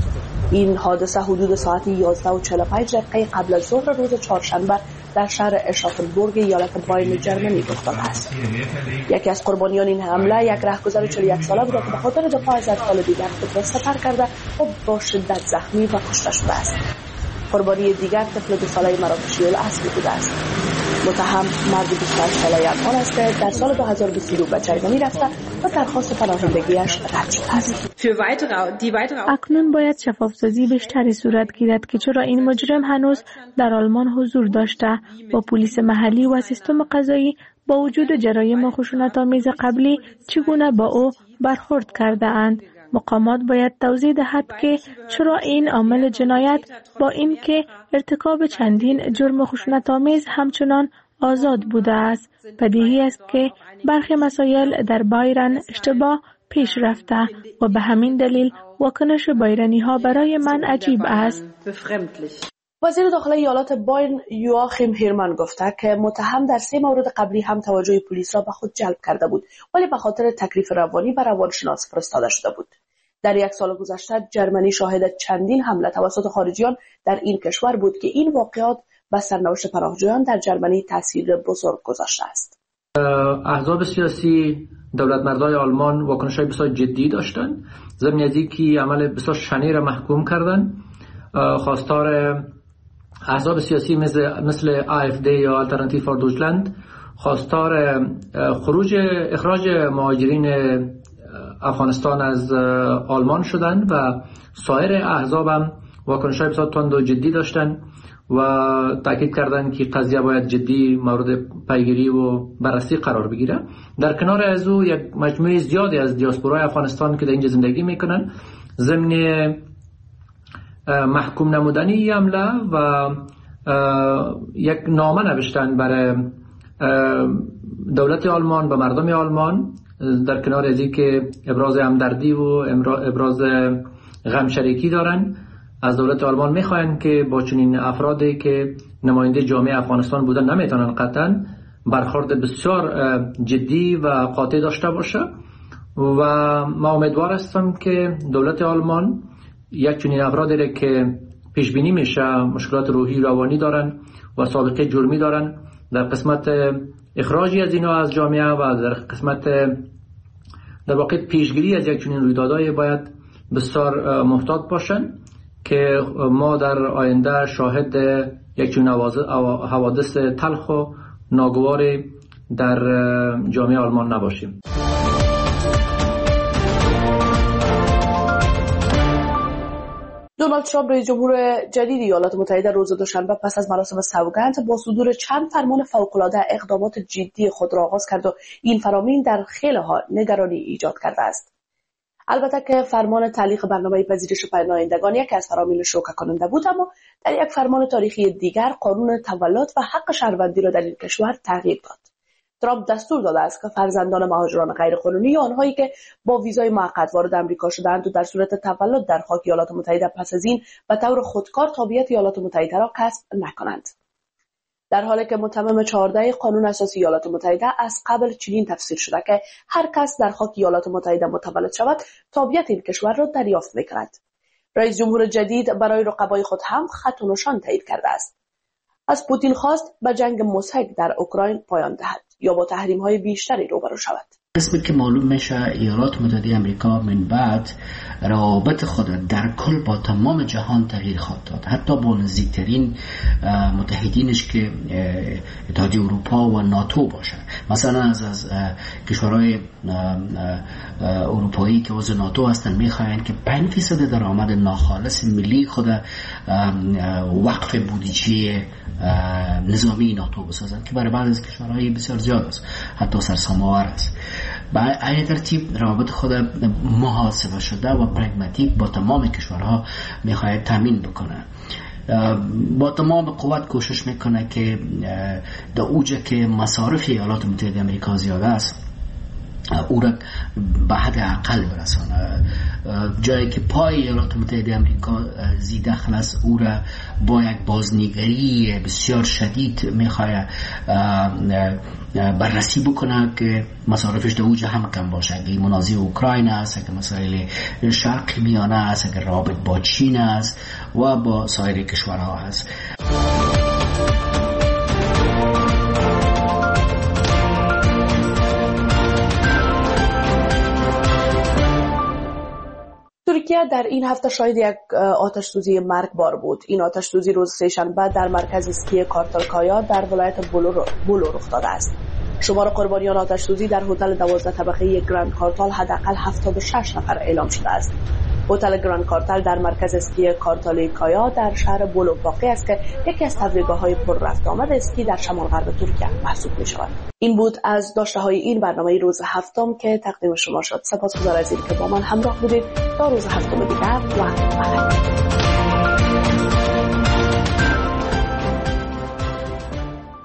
این حادثه حدود ساعت 11:45 قبل از ظهر روز چهارشنبه در شهر اشافنبورگ ایالت باین جرمنی رخ داده است. یکی از قربانیان این حمله یک رهگذر 41 ساله بود که به خاطر دفاع از اطفال دیگر خود را سپر کرده و با شدت زخمی و کشته شده است. قربانی دیگر طفل 2 ساله مراکشی الاصل بوده است. متهم مرد 28 ساله افغان است که در سال 2022 به جرمنی رفته و درخواست پناهندگیش رد شده است. اکنون باید شفافسازی بیشتری صورت گیرد که چرا این مجرم هنوز در آلمان حضور داشته و پلیس محلی و سیستم قضایی با وجود جرایم خشونت‌آمیز قبلی چگونه با او برخورد کرده اند. مقامات باید توضیح دهد که چرا این عامل جنایت با اینکه ارتکاب چندین جرم خشونت‌آمیز همچنان آزاد بوده است. بدیهی است که برخی مسائل در بایرن اشتباه پیش رفته و به همین دلیل واکنش بایرنی‌ها برای من عجیب است. وزیر داخلی ایالات باین یواخیم هیرمان گفته که متهم در 3 مورد قبلی هم توجه پلیس را به خود جلب کرده بود ولی به خاطر تکلیف روانی به روانشناس فرستاده شده بود. در 1 سال گذشته جرمنی شاهد چندین حمله توسط خارجیان در این کشور بود که این واقعات به سرنوشت پناهجویان در جرمنی تاثیر بزرگ گذاشته است. احزاب سیاسی دولتمردای آلمان واکنش‌های بسیار جدی داشتند. ضمن از اینکه عمل بسیار شنیع را محکوم کردند. خواستار احزاب سیاسی مثل AfD یا آلترناتیو فور دویچلند خواستار اخراج مهاجرین افغانستان از آلمان شدند و سایر احزاب هم واکنش‌های بسیار تند و جدی داشتند و تاکید کردند که قضیه باید جدی مورد پیگیری و بررسی قرار بگیره. در کنار از او یک مجموعه زیادی از دیاسپورای افغانستان که در اینجا زندگی میکنن ضمن محکوم نمودنی حمله و یک نامه نوشتن برای دولت آلمان به مردم آلمان در کنار از اینکه ابراز همدردی و ابراز غم شریکی دارن. از دولت آلمان میخواین که با چنین افرادی که نماینده جامعه افغانستان بودن نمیتونن قطعا برخورد بسیار جدی و قاطع داشته باشه و ما امیدوار هستم که دولت آلمان یک چنین افرادی که پیش بینی میشه مشکلات روحی روانی دارن و سابقه جرمی دارن در قسمت اخراجی از اینا از جامعه و در قسمت در واقع پیشگیری از یک چنین رویدادهای باید بسیار محتاط باشن که ما در آینده شاهد یک چنین حوادث تلخ و ناگواری در جامعه آلمان نباشیم. دونالد ترامپ رئیس جمهور جدید ایالات متحده روز دوشنبه پس از مراسم سوگند با صدور چند فرمان فوق‌العاده اقدامات جدی خود را آغاز کرد و این فرامین در خیلی‌ها نگرانی ایجاد کرده است. البته که فرمان تعلیق برنامه پذیرش پناهندگان یکی از فرامین شوکه کننده بود، اما در یک فرمان تاریخی دیگر قانون تولد و حق شهروندی را در این کشور تغییر داد. ترامپ دستور داده است که فرزندان مهاجران غیرقانونی یا آنهایی که با ویزای موقت وارد آمریکا شده‌اند و در صورت تولد در خاک ایالات متحده پس از این به طور خودکار تابعیت ایالات متحده را کسب نکنند. در حالی که متمم 14 قانون اساسی ایالات متحده از قبل چنین تفسیر شده که هر کس در خاک ایالات متحده متولد شود تابعیت این کشور را دریافت می‌کند. رئیس جمهور جدید برای رقبای خود هم خط و نشان تعیین کرده است. از پوتین خواست به جنگ مضحک در اوکراین پایان دهد یا با تحریم‌های بیشتری روبرو شود. قسمی که معلوم میشه ایالات متحده آمریکا من بعد روابط خود در کل با تمام جهان تغییر خواهد داد، حتی با نزدیکترین متحدینش که اتحادیه اروپا و ناتو باشه. مثلا از کشورهای اروپایی که عضو ناتو هستن میخواین که 5% درآمد ناخالص ملی خود وقف بودجه نظامی ناتو بسازند که برای بعضی از کشورهای بسیار زیاد است، حتی سرسام‌آور است. با این ترتیب روابط خود محاسبه شده و پرگماتیک با تمام کشورها میخواهد تامین بکنه. با تمام قوت کوشش میکنه که در اوجه که مصارف ایالات متحده آمریکا زیاده است او را به حد اقل برسانه. جایی که پای ایالات متحده امریکا زیدخل است او را با یک بازنگری بسیار شدید میخواه بررسی بکنه که مصارفش در اوج هم کم باشه. اگه منازعه اوکراین است، اگه مسائل شرق میانه است، اگه رابط با چین است و با سایر کشورها است. ترکیه در این هفته شاهد یک آتش سوزی مرگبار بود. این آتش سوزی روز سه‌شنبه در مرکز اسکی کارتالکایا در ولایت بولو رخ داده است. شمار قربانیان آتش سوزی در هتل 12 طبقه گراند کارتال حداقل 76 نفر اعلام شده است. هتل گراند کارتال در مرکز اسکی کارتالکایا در شهر بولو واقع است که یکی از تفریحگاه‌های پر رفت آمد اسکی در شمال غرب ترکیه محسوب می‌شود. این بود از داشته‌های این برنامه روز هفتم که تقدیم شما شد. سپاسگزار از اینکه با من همراه بودید. تا روز هفتم دیگر وقت بخیر.